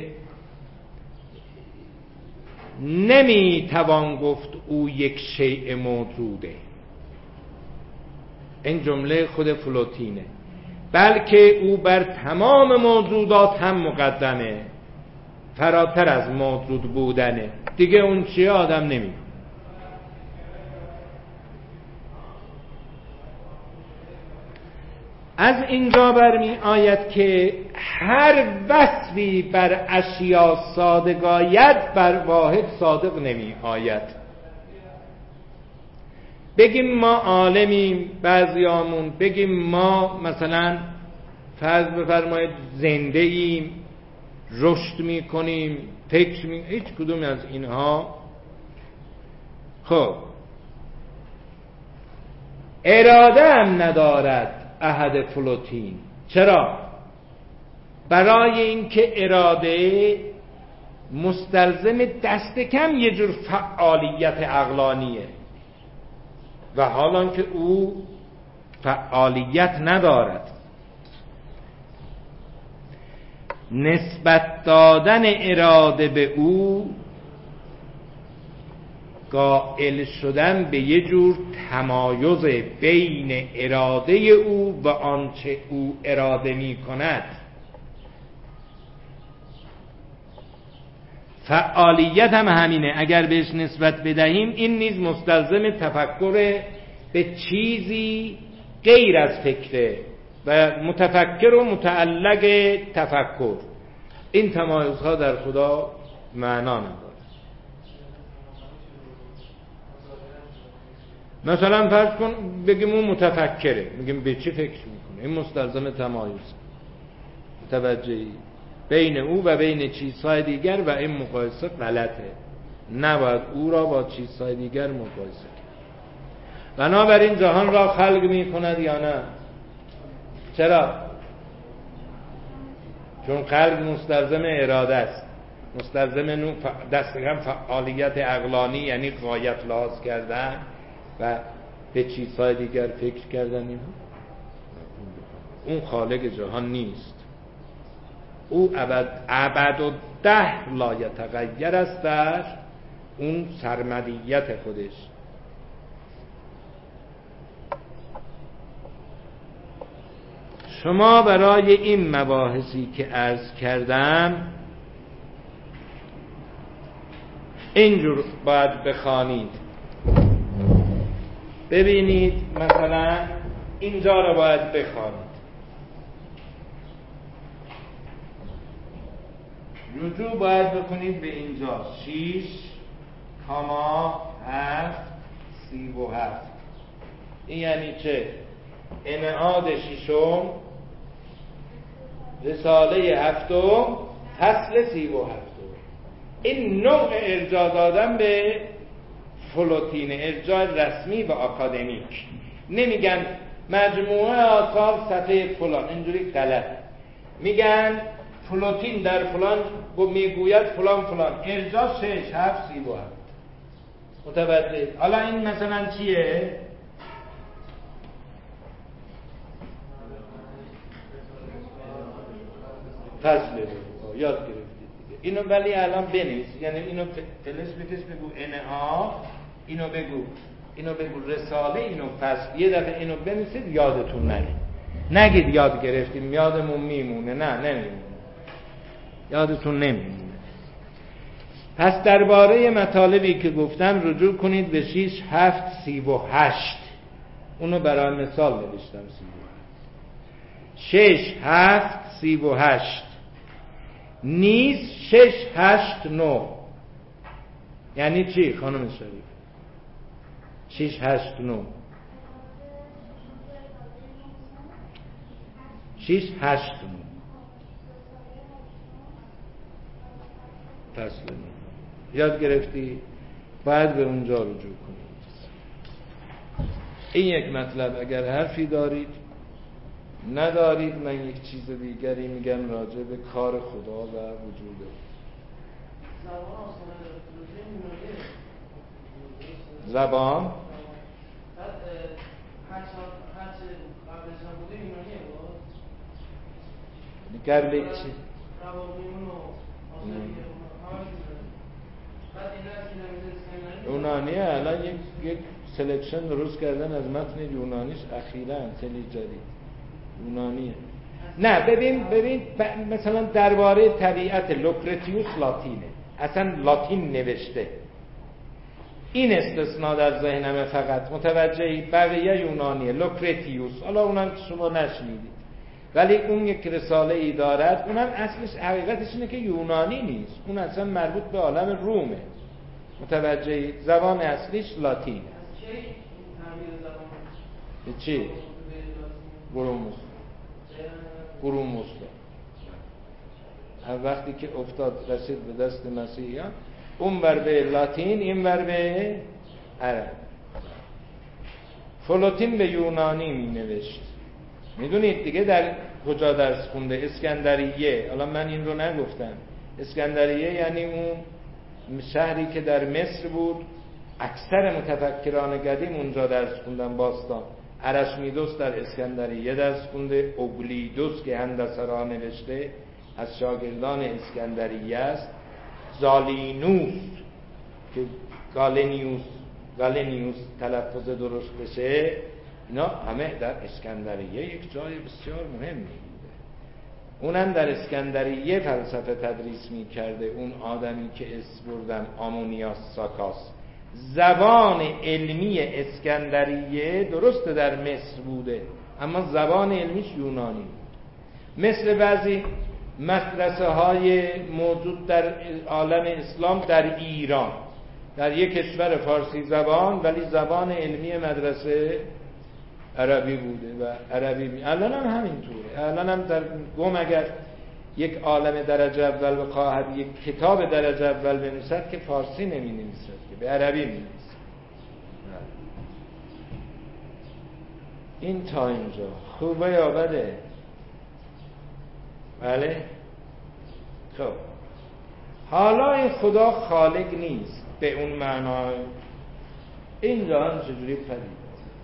نمی توان گفت او یک شیء موجوده، این جمله خود فلوتینه، بلکه او بر تمام موجودات هم مقدمه، فراتر از موجود بودنه، دیگه اون چیه آدم نمی. از اینجا برمی آید که هر وصفی بر اشیا صادق آید بر واحد صادق نمی آید. بگیم ما عالمیم، بعضیامون بگیم ما مثلا فرض بفرمایید زنده ایم، رشد می کنیم، فکر می، هیچ کدوم از اینها خب اراده هم ندارد احد فلوتین. چرا؟ برای اینکه اراده مستلزم دست کم یه جور فعالیت عقلانیه و حالان که او فعالیت ندارد. نسبت دادن اراده به او قائل شدن به یه جور تمایز بین اراده او و آنچه او اراده می کند. فعالیت هم همینه، اگر بهش نسبت بدهیم این نیز مستلزم تفکر به چیزی غیر از فکره و متفکر و متعلق تفکر. این تمایزها در خدا معنا نداره. مثلا فرض کن بگیم اون متفکره، میگیم به چی فکر میکنه؟ این مستلزم تمایز. متوجهی؟ بین او و بین چیزهای دیگر و این مقایسه غلطه. نباید او را با چیزهای دیگر مقایسه کرد. بنابراین جهان را خلق میکند یا نه؟ چرا؟ چون خلق مستلزم اراده است، مستلزم دست کم فعالیت عقلانی، یعنی غایت لحاظ کردن و به چیزهای دیگر فکر کردن. اینها اون خالق جهان نیست. او ابد ابد و ده لا یتغیر است در اون سرمدیت خودش. شما برای این مباحثی که عرض کردم اینجور باید بخوانید. ببینید مثلا اینجا رو باید بخوانید. رجوع باید بکنید به اینجا. شیش کاما هفت سی و هفت. این یعنی چه؟ انعاد ششم، رساله هفتم، فصل سی و هفتم. این نوع ارجاع دادن به فلوتین، ارجاع رسمی و آکادمیک. نمیگن مجموعه آثار صفحه فلان، اینجوری غلط. میگن فلوتین در فلان میگوید فلان فلان، ارجاع شش هفت سی و هفت. متوجه؟ حالا این مثلا چیه؟ فصل دو یاد گرفتید دیگه. اینو ولی الان بنویس، یعنی اینو فلش بکش بگو انعا، اینو بگو اینو بگو رساله، اینو فصل. یه دفعه اینو بنویسید یادتون نره. نگید یاد گرفتیم یادمون میمونه. نه نمیمونه، یادتون نمیمونه. پس درباره مطالبی که گفتم رجوع کنید به شیش هفت سی و هشت. اونو برای مثال نوشتم. سی و هشت شش هفت سی و هشت نیز شش هشت نو. یعنی چی خانم شریف؟ شش هشت نو شش هشت نو فصل نو. یاد گرفتی؟ باید به اونجا رجوع کنید. این یک مطلب. اگر حرفی دارید ندارید من یک چیز دیگری میگم راجع به کار خدا و وجوده. زبان نگر به چی؟ یونانیه. الان یک یک سلکشن درست کردن از متن یونانیش اخیراً، خیلی جدید یونانیه. نه ببین ببین مثلا درباره طبیعت لوکرتیوس لاتینه، اصلا لاتین نوشته. این استثناء در ذهنمه فقط. متوجهی؟ بقیه یونانیه. لوکرتیوس حالا اونم که شما نشنیدید، ولی اون یک رساله ای دارد. اونم اصلش حقیقتش اینه که یونانی نیست، اون اصلا مربوط به عالم رومه. متوجهی؟ زبان اصلیش لاتینه. چی؟ گروموس گروموس هر وقتی که افتاد رسید به دست مسیحیان، اون بر به لاتین، این بر به عرب. فلوتین به یونانی می نوشت. میدونید دیگه در کجا درس خونده؟ اسکندریه. حالا من این رو نگفتم. اسکندریه یعنی اون شهری که در مصر بود. اکثر متفکران قدیم اونجا درس خوندن باستان. ارشمیدس در اسکندریه درس خونده. اوگلیدوس که هندسه را نوشته از شاگردان اسکندریه است. زالینوس که گالنیوس گالنیوس تلفظ درست بشه، اینا همه در اسکندریه یک جای بسیار مهمی بوده. اونم در اسکندریه فلسفه تدریس می کرده. اون آدمی که اسم بردم آمونیاس ساکاس. زبان علمی اسکندریه درسته در مصر بوده، اما زبان علمیش یونانی بود. مثل بعضی مدرسه های موجود در عالم اسلام در ایران. در یک کشور فارسی زبان ولی زبان علمی مدرسه عربی بوده و عربی می... الان هم همینطوره. الان هم در گم اگر یک عالم درجه اول بخواهد یک کتاب درجه اول بنویسد که فارسی نمی نویسد که به عربی می نویسد. این تا اینجا خوبه یا بده؟ بله. خب حالا این خدا خالق نیست به اون معنای، این جهان چجوری پدید؟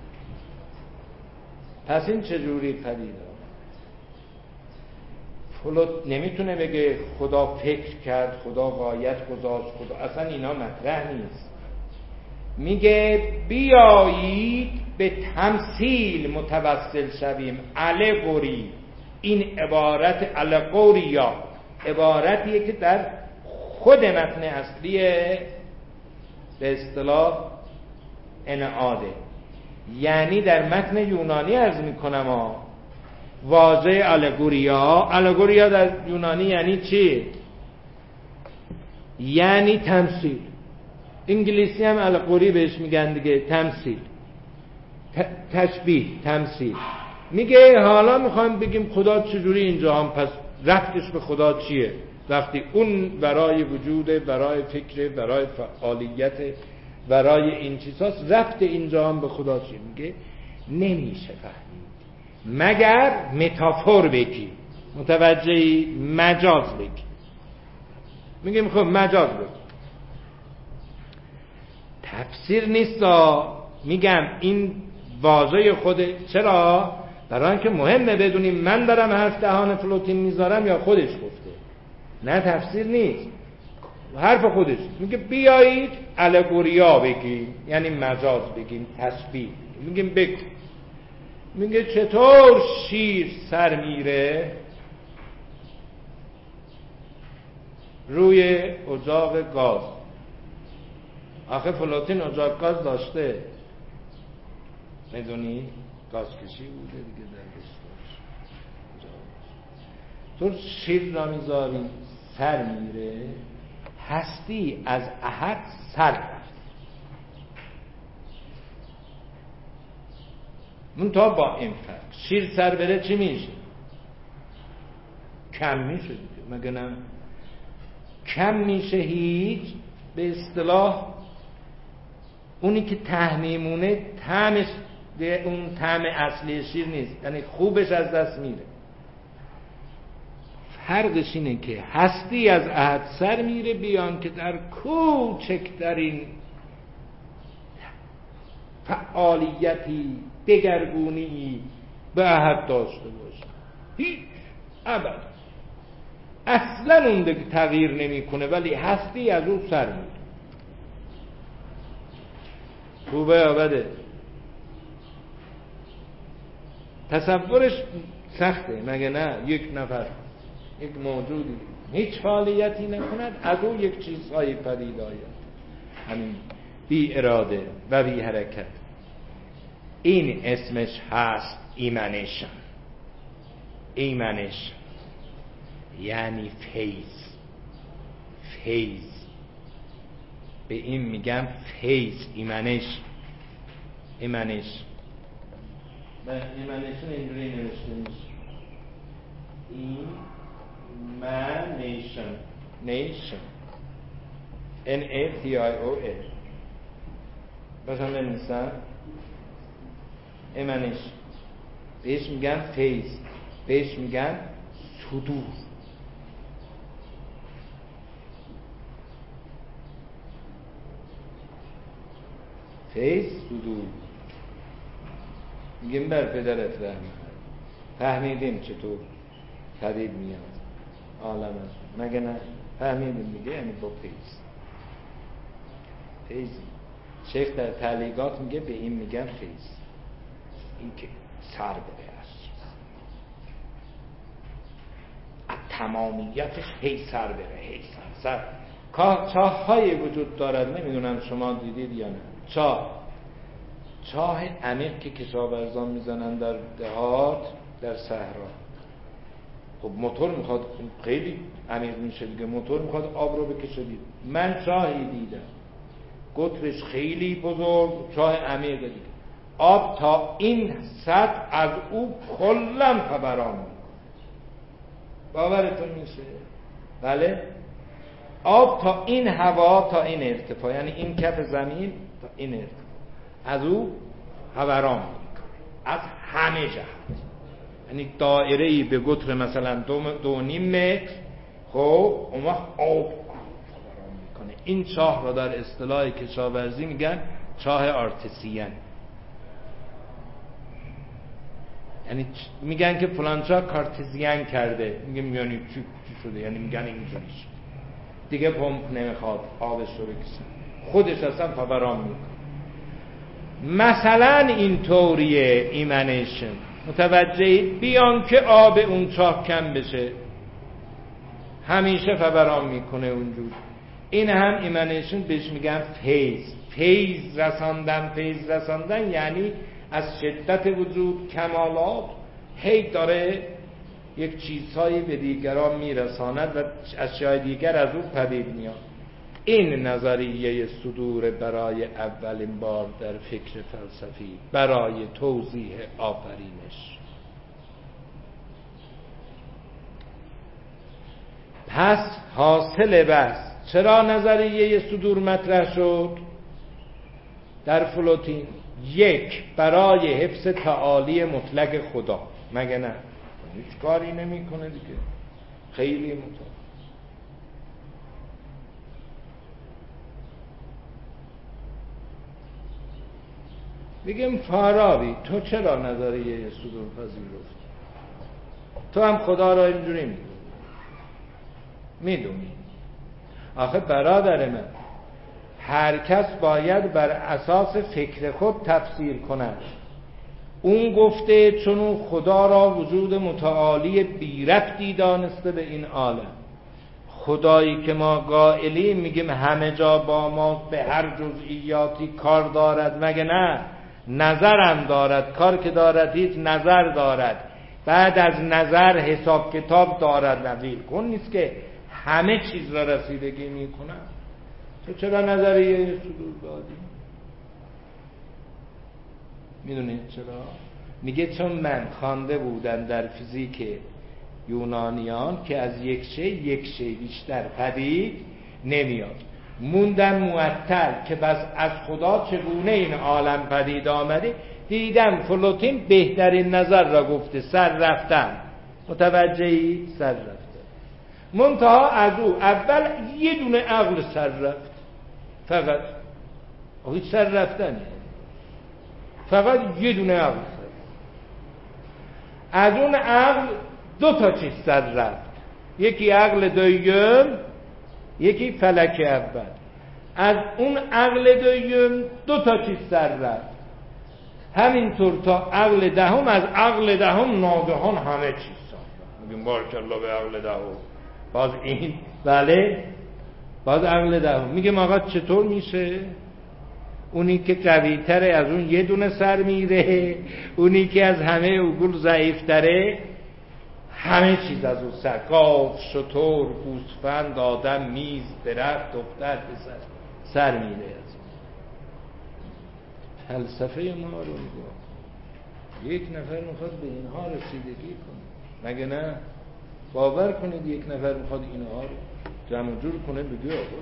پس این چجوری پدید؟ فلوت نمیتونه بگه خدا فکر کرد، خدا غایت گذاشت، خدا، اصلا اینا مطرح نیست. میگه بیایید به تمثیل متوسل شویم. الگوری، این عبارت الگوریا عبارتیه که در خود متن اصلی به اصطلاح انعاده، یعنی در متن یونانی عرض میکنم ها، واژه الگوریا، الگوریا در یونانی یعنی چی؟ یعنی تمثیل. انگلیسی هم الگوری بهش میگن دیگه، تمثیل، تشبیه، تمثیل. میگه حالا میخوایم بگیم خدا چجوری اینجا هم، پس رفتش به خدا چیه؟ وقتی اون برای وجود، برای فکر، برای فعالیت، برای این چیزاست، رفت اینجا هم به خدا چیه؟ میگه نمیشه فهمید مگر متافور بگی، متوجهی؟ مجاز بگی. میگه خب مجاز بگی، تفسیر نیست. میگم این واژه خود، چرا؟ برای اینکه مهمه بدونیم من دارم حرف دهان فلوتین میذارم یا خودش گفته، نه تفسیر نیست، حرف خودش. میگه بیایید الگوریا بگیم، یعنی مجاز بگیم، تشبیه میگیم بگو. میگه چطور شیر سر میره روی اجاق گاز؟ آخه فلوتین اجاق گاز داشته، میدونی؟ گاز کشی بوده دیگه در دستش. تو شیر را میذاری سر میره، هستی از احد سر رفت. منتها با این فرق، شیر سر بره چی میشه؟ کم میشه دیگه، مگه نه؟ کم میشه، هیچ به اصطلاح اونی که ته میمونه طعمش اون طعم اصلی شیر نیست، یعنی خوبش از دست میره. فرقش اینه که هستی از احد سر میره بیان که در کوچکترین فعالیتی، دگرگونی به احد داشته باشه. هیچ ابدا اصلا اون دیگه تغییر نمی کنه، ولی هستی از اون سر میره. خوبه یا بده؟ تصورش سخته مگه نه؟ یک نفر، یک موجودی هیچ فعالیتی نکند، از او یک چیزهایی پدید آید، همین بی اراده و بی حرکت. این اسمش هست ایمنیشن. ایمنیشن یعنی فیض. فیض به این میگم فیض. ایمنیشن، ایمنیشن و ایمنیشن اینجوری نوشته میشه، ایمنیشن، نیشن، N A T I O N. بس هم بنویسم ایمنیشن. بهش میگن فیض، بهش میگن صدور. فیض صدور. میگیم بر پدرت رحم، فهمیدیم چطور پدید میاد عالم از مگه نه؟ فهمیدیم میگه، یعنی با فیض. فیض شیخ در تعلیقات میگه به این میگن فیض، این که سر بره از چیز، از تمامیتش هی سر بره، هی سر سر. چاه های وجود دارد، نمیدونم شما دیدید یا نه. چاه چاه عمیق که کشاورزان میزنن در دهات، در صحرا. خب موتور میخواد، خیلی عمیق میشه دیگه، موتور میخواد آب رو بکشه. دید من چاهی دیدم قطرش خیلی بزرگ، چاه عمیق دیگه، آب تا این سطح از او کلا فوران میکنه. باورتون میشه؟ بله، آب تا این هوا، تا این ارتفاع، یعنی این کف زمین تا این ارتفاع از او فوران میکنه از همه جهت. یعنی دایره‌ای به قطر مثلا دو, دو نیم متر، خب اون وقت آب فوران میکنه. این چاه را در اصطلاح کشاورزی میگن چاه آرتسیان. یعنی میگن که فلان چاه کارتزیان کرده، میگم یعنی چی, چی شده؟ یعنی میگن اینجوری شد دیگه، پمپ نمیخواد آبش رو بکشه، خودش اصلا فوران میکنه. مثلا این طوریه ایمنیشن، متوجهید؟ بیان که آب اون چاه کم بشه همیشه فوران میکنه اونجور. این هم ایمنیشن بهش میگن فیض. فیض رساندن، فیض رساندن یعنی از شدت وجود کمالات هی داره یک چیزهایی به دیگران میرساند و اشیاء دیگر از اون پدید میاد. این نظریه صدور برای اولین بار در فکر فلسفی برای توضیح آفرینش. پس حاصل بحث چرا نظریه صدور مطرح شد در فلوتین؟ یک، برای حفظ تعالی مطلق خدا، مگه نه؟ هیچ کاری نمی کنه دیگه، خیلی مطلق. بگیم فارابی تو چرا نظریه صدور پذیرفت؟ تو هم خدا را اینجوری میدونی. میدونی آخه برادر من، هر کس باید بر اساس فکر خود تفسیر کند. اون گفته چون اون خدا را وجود متعالی بی ربطی دانسته به این عالم. خدایی که ما قائلیم میگیم همه جا با ما به هر جزئیاتی کار دارد، مگه نه؟ نظرم دارد، کار که دارد هیچ نظر دارد، بعد از نظر حساب کتاب دارد. نظیر کن نیست که همه چیز را رسیدگی میکنن. تو چرا نظریه صدور دادی؟ میدونید چرا؟ میگه چون من خوانده بودم در فیزیک یونانیان که از یک شی یک شی بیشتر پدید نمیاد، موندم معطل که بس از خدا چگونه این عالم پدید آمده. دیدم فلوتین بهترین نظر را گفته، سر رفتم. متوجهی؟ سر رفتم. منتها از او اول یه دونه عقل سر رفت، فقط هیچ سر رفتنی، فقط یه دونه عقل سر رفت. از اون عقل دو تا چیز سر رفت، یکی عقل دویم، یکی فلک اول. از اون عقل دویم دو تا چیز سر رفت، همینطور تا عقل دهم. از عقل دهم ناگهان همه چیز سر رفت. میگیم بارکالله به عقل دهم. باز این بله باز عقل دهم. میگم آقا چطور میشه؟ اونی که قوی تره از اون یه دونه سر میره، اونی که از همه عقول ضعیف تره همه چیز از اون سر. گاو، شتر، گوسفند، آدم، میز، درخت، دختر، پسر سر میره از اون. فلسفه ما رو نگاه کن، یک نفر میخواد به اینها رسیدگی کنه، مگه نه؟ باور کنید یک نفر میخواد اینها رو جمع جور کنه، بگه آقا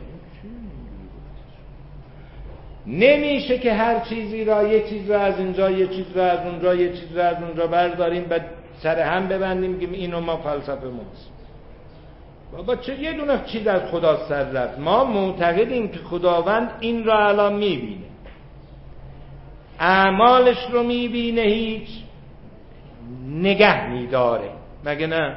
نمیشه که هر چیزی را یه چیز را از اینجا، یه چیز را از اونجا، یه چیز را از اونجا برداریم بعد سر هم ببندیم بگیم اینو ما فلسفه ماست. بابا چه یه دونه چیز از خدا سر رفت. ما معتقدیم که خداوند این را الان میبینه، اعمالش رو میبینه، هیچ نگه میداره، مگه نه؟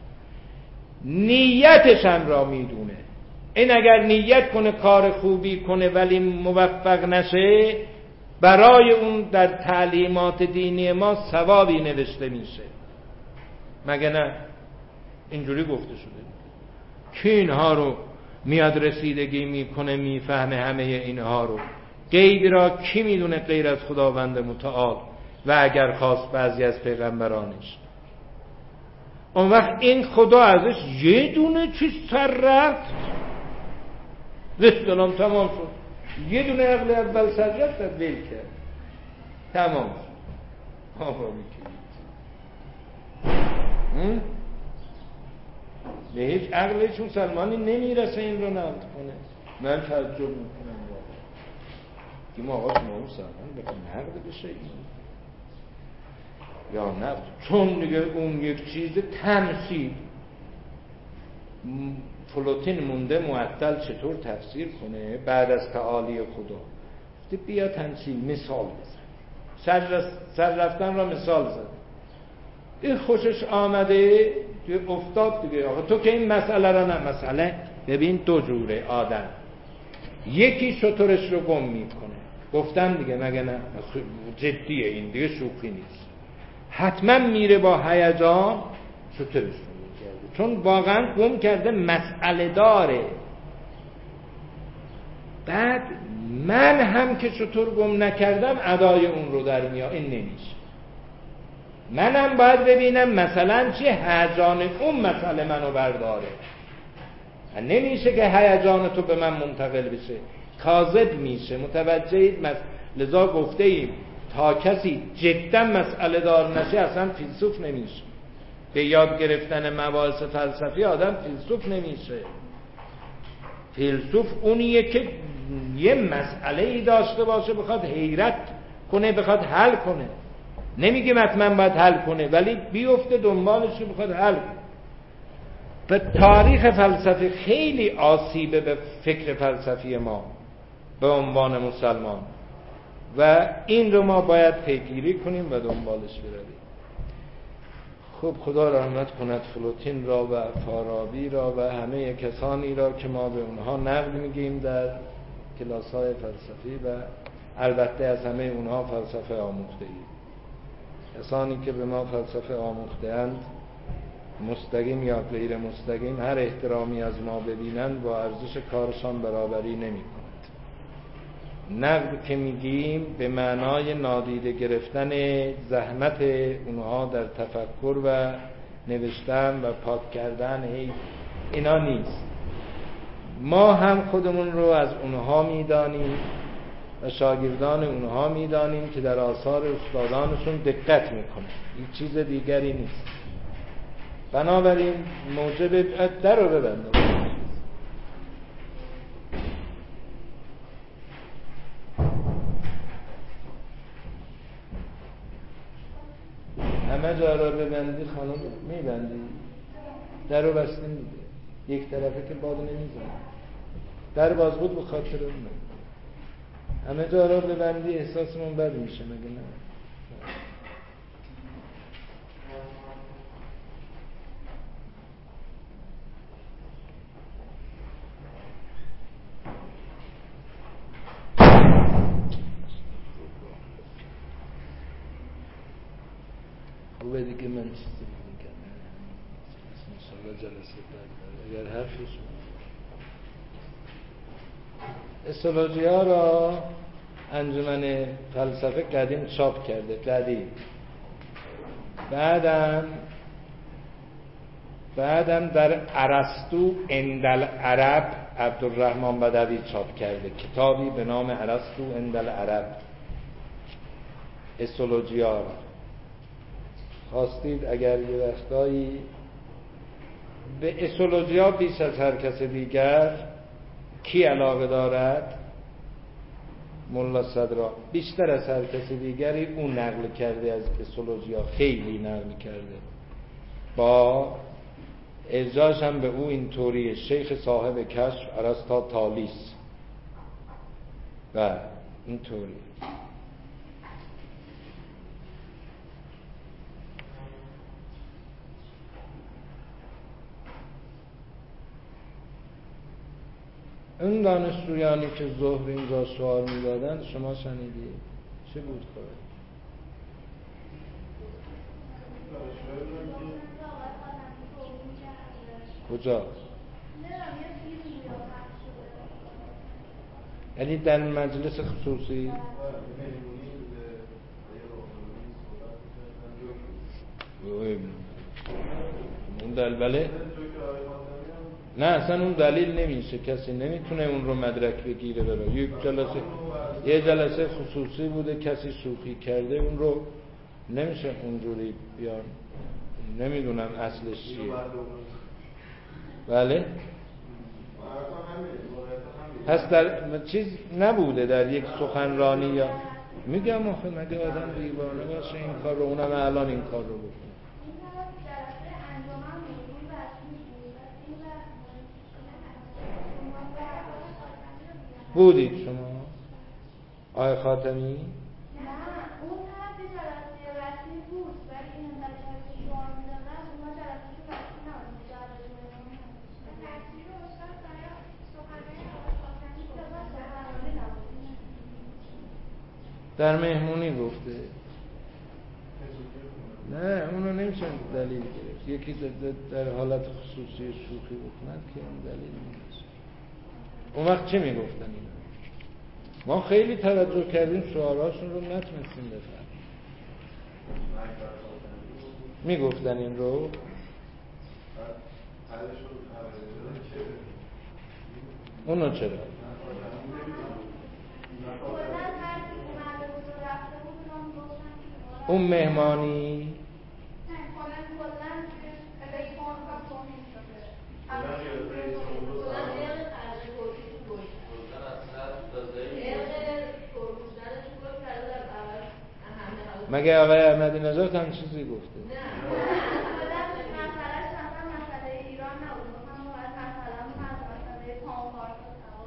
نیتش هم را میدونه. این اگر نیت کنه کار خوبی کنه ولی موفق نشه، برای اون در تعلیمات دینی ما ثوابی نوشته میشه، مگه نه؟ اینجوری گفته شده که اینها رو میاد رسیدگی میکنه، میفهمه همه اینها رو. غیب را کی میدونه غیر از خداوند متعال و اگر خواست بعضی از پیغمبرانش. اون وقت این خدا ازش یه دونه چیز سر رفت، رسالم تمام شد، یه دونه عقل اول سجاد داد ول کرد، تمام آقا میکنید به هیچ عقل هیچ مسلمانی نمیرسه این رو نقد کنه. من تعجب میکنم که ما آقا شما مسلمان بکن نقد بشه این یا نقد، چون دیگه اون یک چیز تمثیل فلوتین مونده معطل چطور تفسیر کنه بعد از تعالی خدا؟ بیا تمثیل مثال بزن، سر, سر رفتن را مثال زد، این خوشش آمده که افتاد دیگه. آقا تو که این مسئله را نه، مسئله ببین دو جوره آدم، یکی شطورش رو گم میکنه، گفتم دیگه مگه نه جدیه این دیگه شوخی نیست، حتما میره با هیجان شطورش رو میکرده چون واقعا گم کرده، مسئله داره. بعد من هم که شطور گم نکردم ادای اون رو در میاد، این نمیشه. منم باید ببینم مثلا چه هیجان اون مسئله منو برداره، نمیشه که هیجان تو به من منتقل بشه، کاذب میشه. متوجهید؟ لذا گفته ایم تا کسی جدا مسئله دار نشه اصلا فیلسوف نمیشه. به یاد گرفتن مباحث فلسفی آدم فیلسوف نمیشه. فیلسوف اونیه که یه مسئله ای داشته باشه بخواد حیرت کنه، بخواد حل کنه. نمیگه حتما باید حل کنه، ولی بیفته دنبالش رو بخواد حل کنه. به تاریخ فلسفی خیلی آسیبه به فکر فلسفی ما به عنوان مسلمان و این رو ما باید پیگیری کنیم و دنبالش برویم. خب خدا رحمت کند فلوتین را و فارابی را و همه کسانی را که ما به اونها نقد میگیم در کلاس‌های فلسفی و البته از همه اونها فلسفه آموخته ایم. کسانی که به ما فلسفه آموخته‌اند مستقیم یا غیر مستقیم هر احترامی از ما ببینند با ارزش کارشان برابری نمی‌کند. نقد که میگیم به معنای نادیده گرفتن زحمت اونها در تفکر و نوشتن و پاک کردن اینا نیست. ما هم خودمون رو از اونها میدانیم و شاگردان اونها میدانیم که در آثار استادانشون دقت میکنه، این چیز دیگری نیست. بنابراین موجب در رو ببندم. همه جا را ببندی خانم، میبندی در رو بستیم دیگه، یک طرفه که باد نمیزن، در باز بود به خاطر اون. همه جا را ببندی احساسمون بد میشه مگه نه؟ خوبه دیگه من چیزی میگم انشاءالله جلسه بعد اگر حرفی شد. استولوژی ها را انجمن فلسفه قدیم چاپ کرده، قدیم. بعدم بعدم در ارسطو اندل عرب عبدالرحمن بدوی چاپ کرده کتابی به نام ارسطو اندل عرب. استولوژی ها را خواستید اگر یه وقتایی به استولوژی ها بیش از هر کس دیگر کی علاقه دارد؟ ملا صدرا بیشتر از هر کسی دیگری اون نقل کرده از استولوژی ها، خیلی نقل کرده. با ارجاعش هم به او اینطوری شیخ صاحب کشف ارسطو تالیس و اینطوری. اون دانشجویانی که ظهر اینجا سوال میدادن شما شنیدی؟ چه بود کار؟ کجا؟ یعنی در مجلس خصوصی؟ اون دلبله؟ نه اصلا اون دلیل نمیشه، کسی نمیتونه اون رو مدرک بگیره برای یک جلسه. یه جلسه خصوصی بوده کسی شوخی کرده، اون رو نمیشه اونجوری بیان. نمیدونم اصلش چیه. بله پس در چیز نبوده در یک سخنرانی یا میگم آخه مگه آدم دیوانه باشه این کار رو، اونم الان این کار رو بکنه. بودید شما آقای خاتمی؟ نه اون طرف جلسه رسمی بود ولی این جلسه شعار میدادن اونها جلسه رسمی نبود. تصویر استاد برای سخنرانی آقای خاتمی سخنرانی نبود، در مهمونی گفته. نه اونو نمیشه دلیل گرفت. یکی در حالت خصوصی شوخی بکند که اون دلیل نیست. اون وقت چی میگفتن اینا؟ ما خیلی توجه کردیم شعارهاشون رو نتونستیم بفهمیم. میگفتن این رو اونو چرا؟ اون مهمانی مگه آقای احمدی نژاد هم چیزی گفته؟ نه مسئلهش مثلا مسئله ایران نبود، مثلا ما باید مسئله همون مسئله پامپارک رو سوال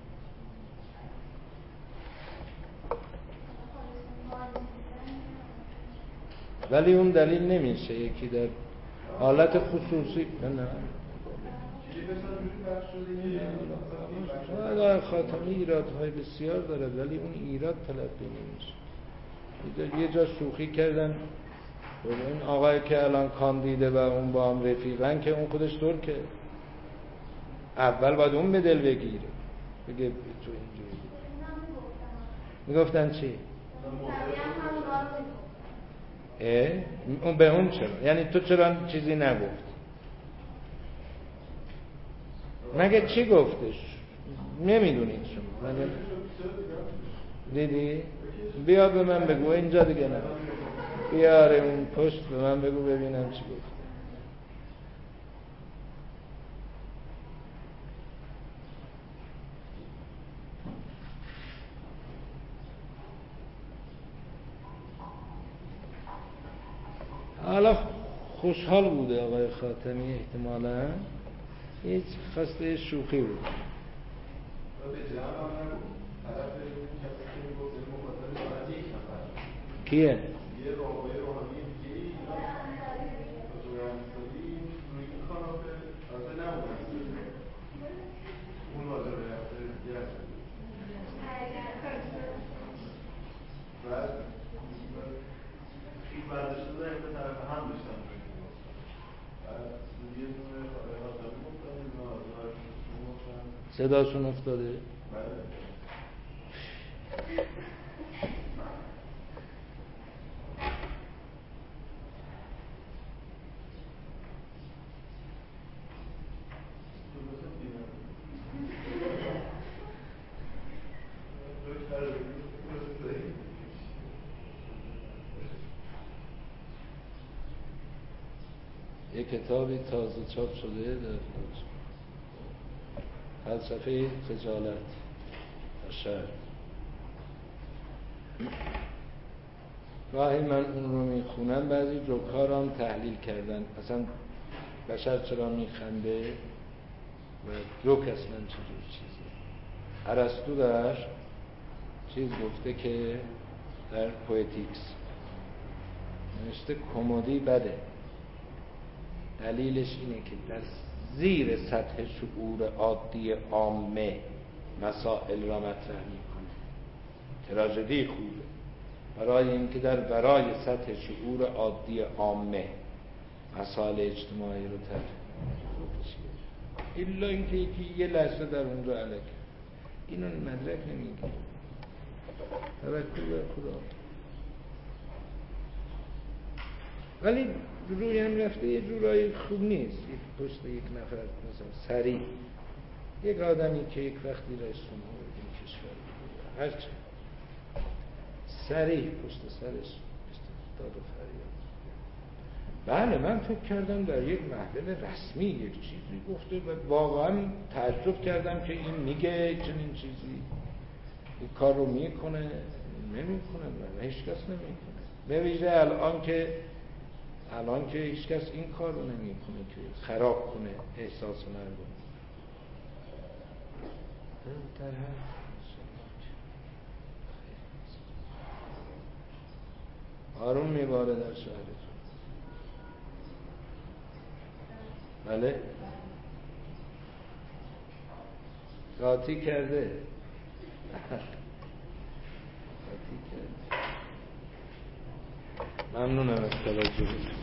کنیم. ولی اون دلیل نمیشه یکی در حالت خصوصی نه نه آقای خاتمی ایرادهای بسیار داره ولی اون ایراد تلقی نمیشه. یه جا شوخی کردن این آقای که الان کاندیده و اون با هم رفیقن که اون خودش ترکه، اول باید اون به دل بگیره بگه تو اینجوری میگفتن چی؟ اه؟ اون به اون چرا؟ یعنی تو چرا چیزی نگفت؟ مگه چی گفتش؟ نمیدونید شما مگه دیدی؟ بیا به من بگو اینجا دیگه نه بیاره اون پشت به من بگو ببینم چی گفت. حالا خوشحال بوده آقای خاتمی احتمالاً هیچ خواسته شوخی بود. کیه؟ یه راهوی روحانی دیگه ای روی این کاناپه البته نبود اون واجه به رفته یه رفته بعد خیلی برداشته بوده این به طرف هم داشتن روی این بعد یه دونه خاتمی گفتن یه دونه آزادشون گفتن صداشون افتاده؟ بله یک کتابی تازه چاپ شده در فلسفه خجالت و شر. گاهی من اون رو میخونم بعضی جوک‌ها رو هم تحلیل کردن اصلا بشر چرا میخنده و جوک اصلا چجور چیزه. ارسطو در چیز گفته که در پویتیکس نوشته کمدی بده، دلیلش اینه که در زیر سطح شعور عادی عامه مسائل را مطرح میکنه. تراژدی خوبه برای اینکه در برای سطح شعور عادی عامه مسائل اجتماعی رو طرح الا اینکه یکی یه لحظه در اونجا علکه اینو مدرک نمیگیره. توکل بر خدا. ولی روی هم رفته یه جورایی خوب نیست. یک پشت یک نفر مثلا سریع یک آدمی که یک وقتی رئیس جمهور این کشور هرچه سریع پشت سرش داد و فریاد. بله من فکر کردم در یک محفل رسمی یک چیزی گفته و واقعا تعجب کردم که این میگه چنین چیزی، این کار رو میکنه. نمیکنه، من هیچ کس نمیکنه. به ویژه الان که الان که هیچ کس این کار رو نمیکنه که خراب کنه احساس مردم. در هر آروم میباره در شهرتون. بله قاطی کرده قاطی کرده. ممنونم از توجهتون.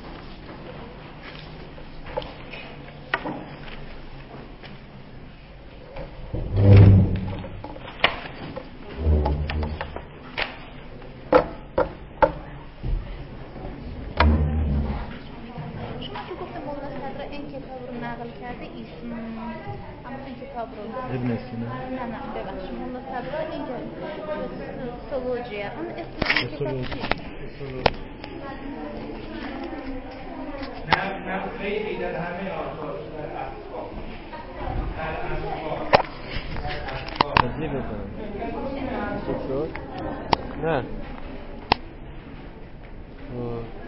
ابن سینا نه نه ببخشید مولا صدرا اینجا سولوجیه اون اسم کتاب چیه؟ نه نه خیلی در همه آثار در اسباب در اسباب در اسباب تصنیف بکنم خوب شد؟ نه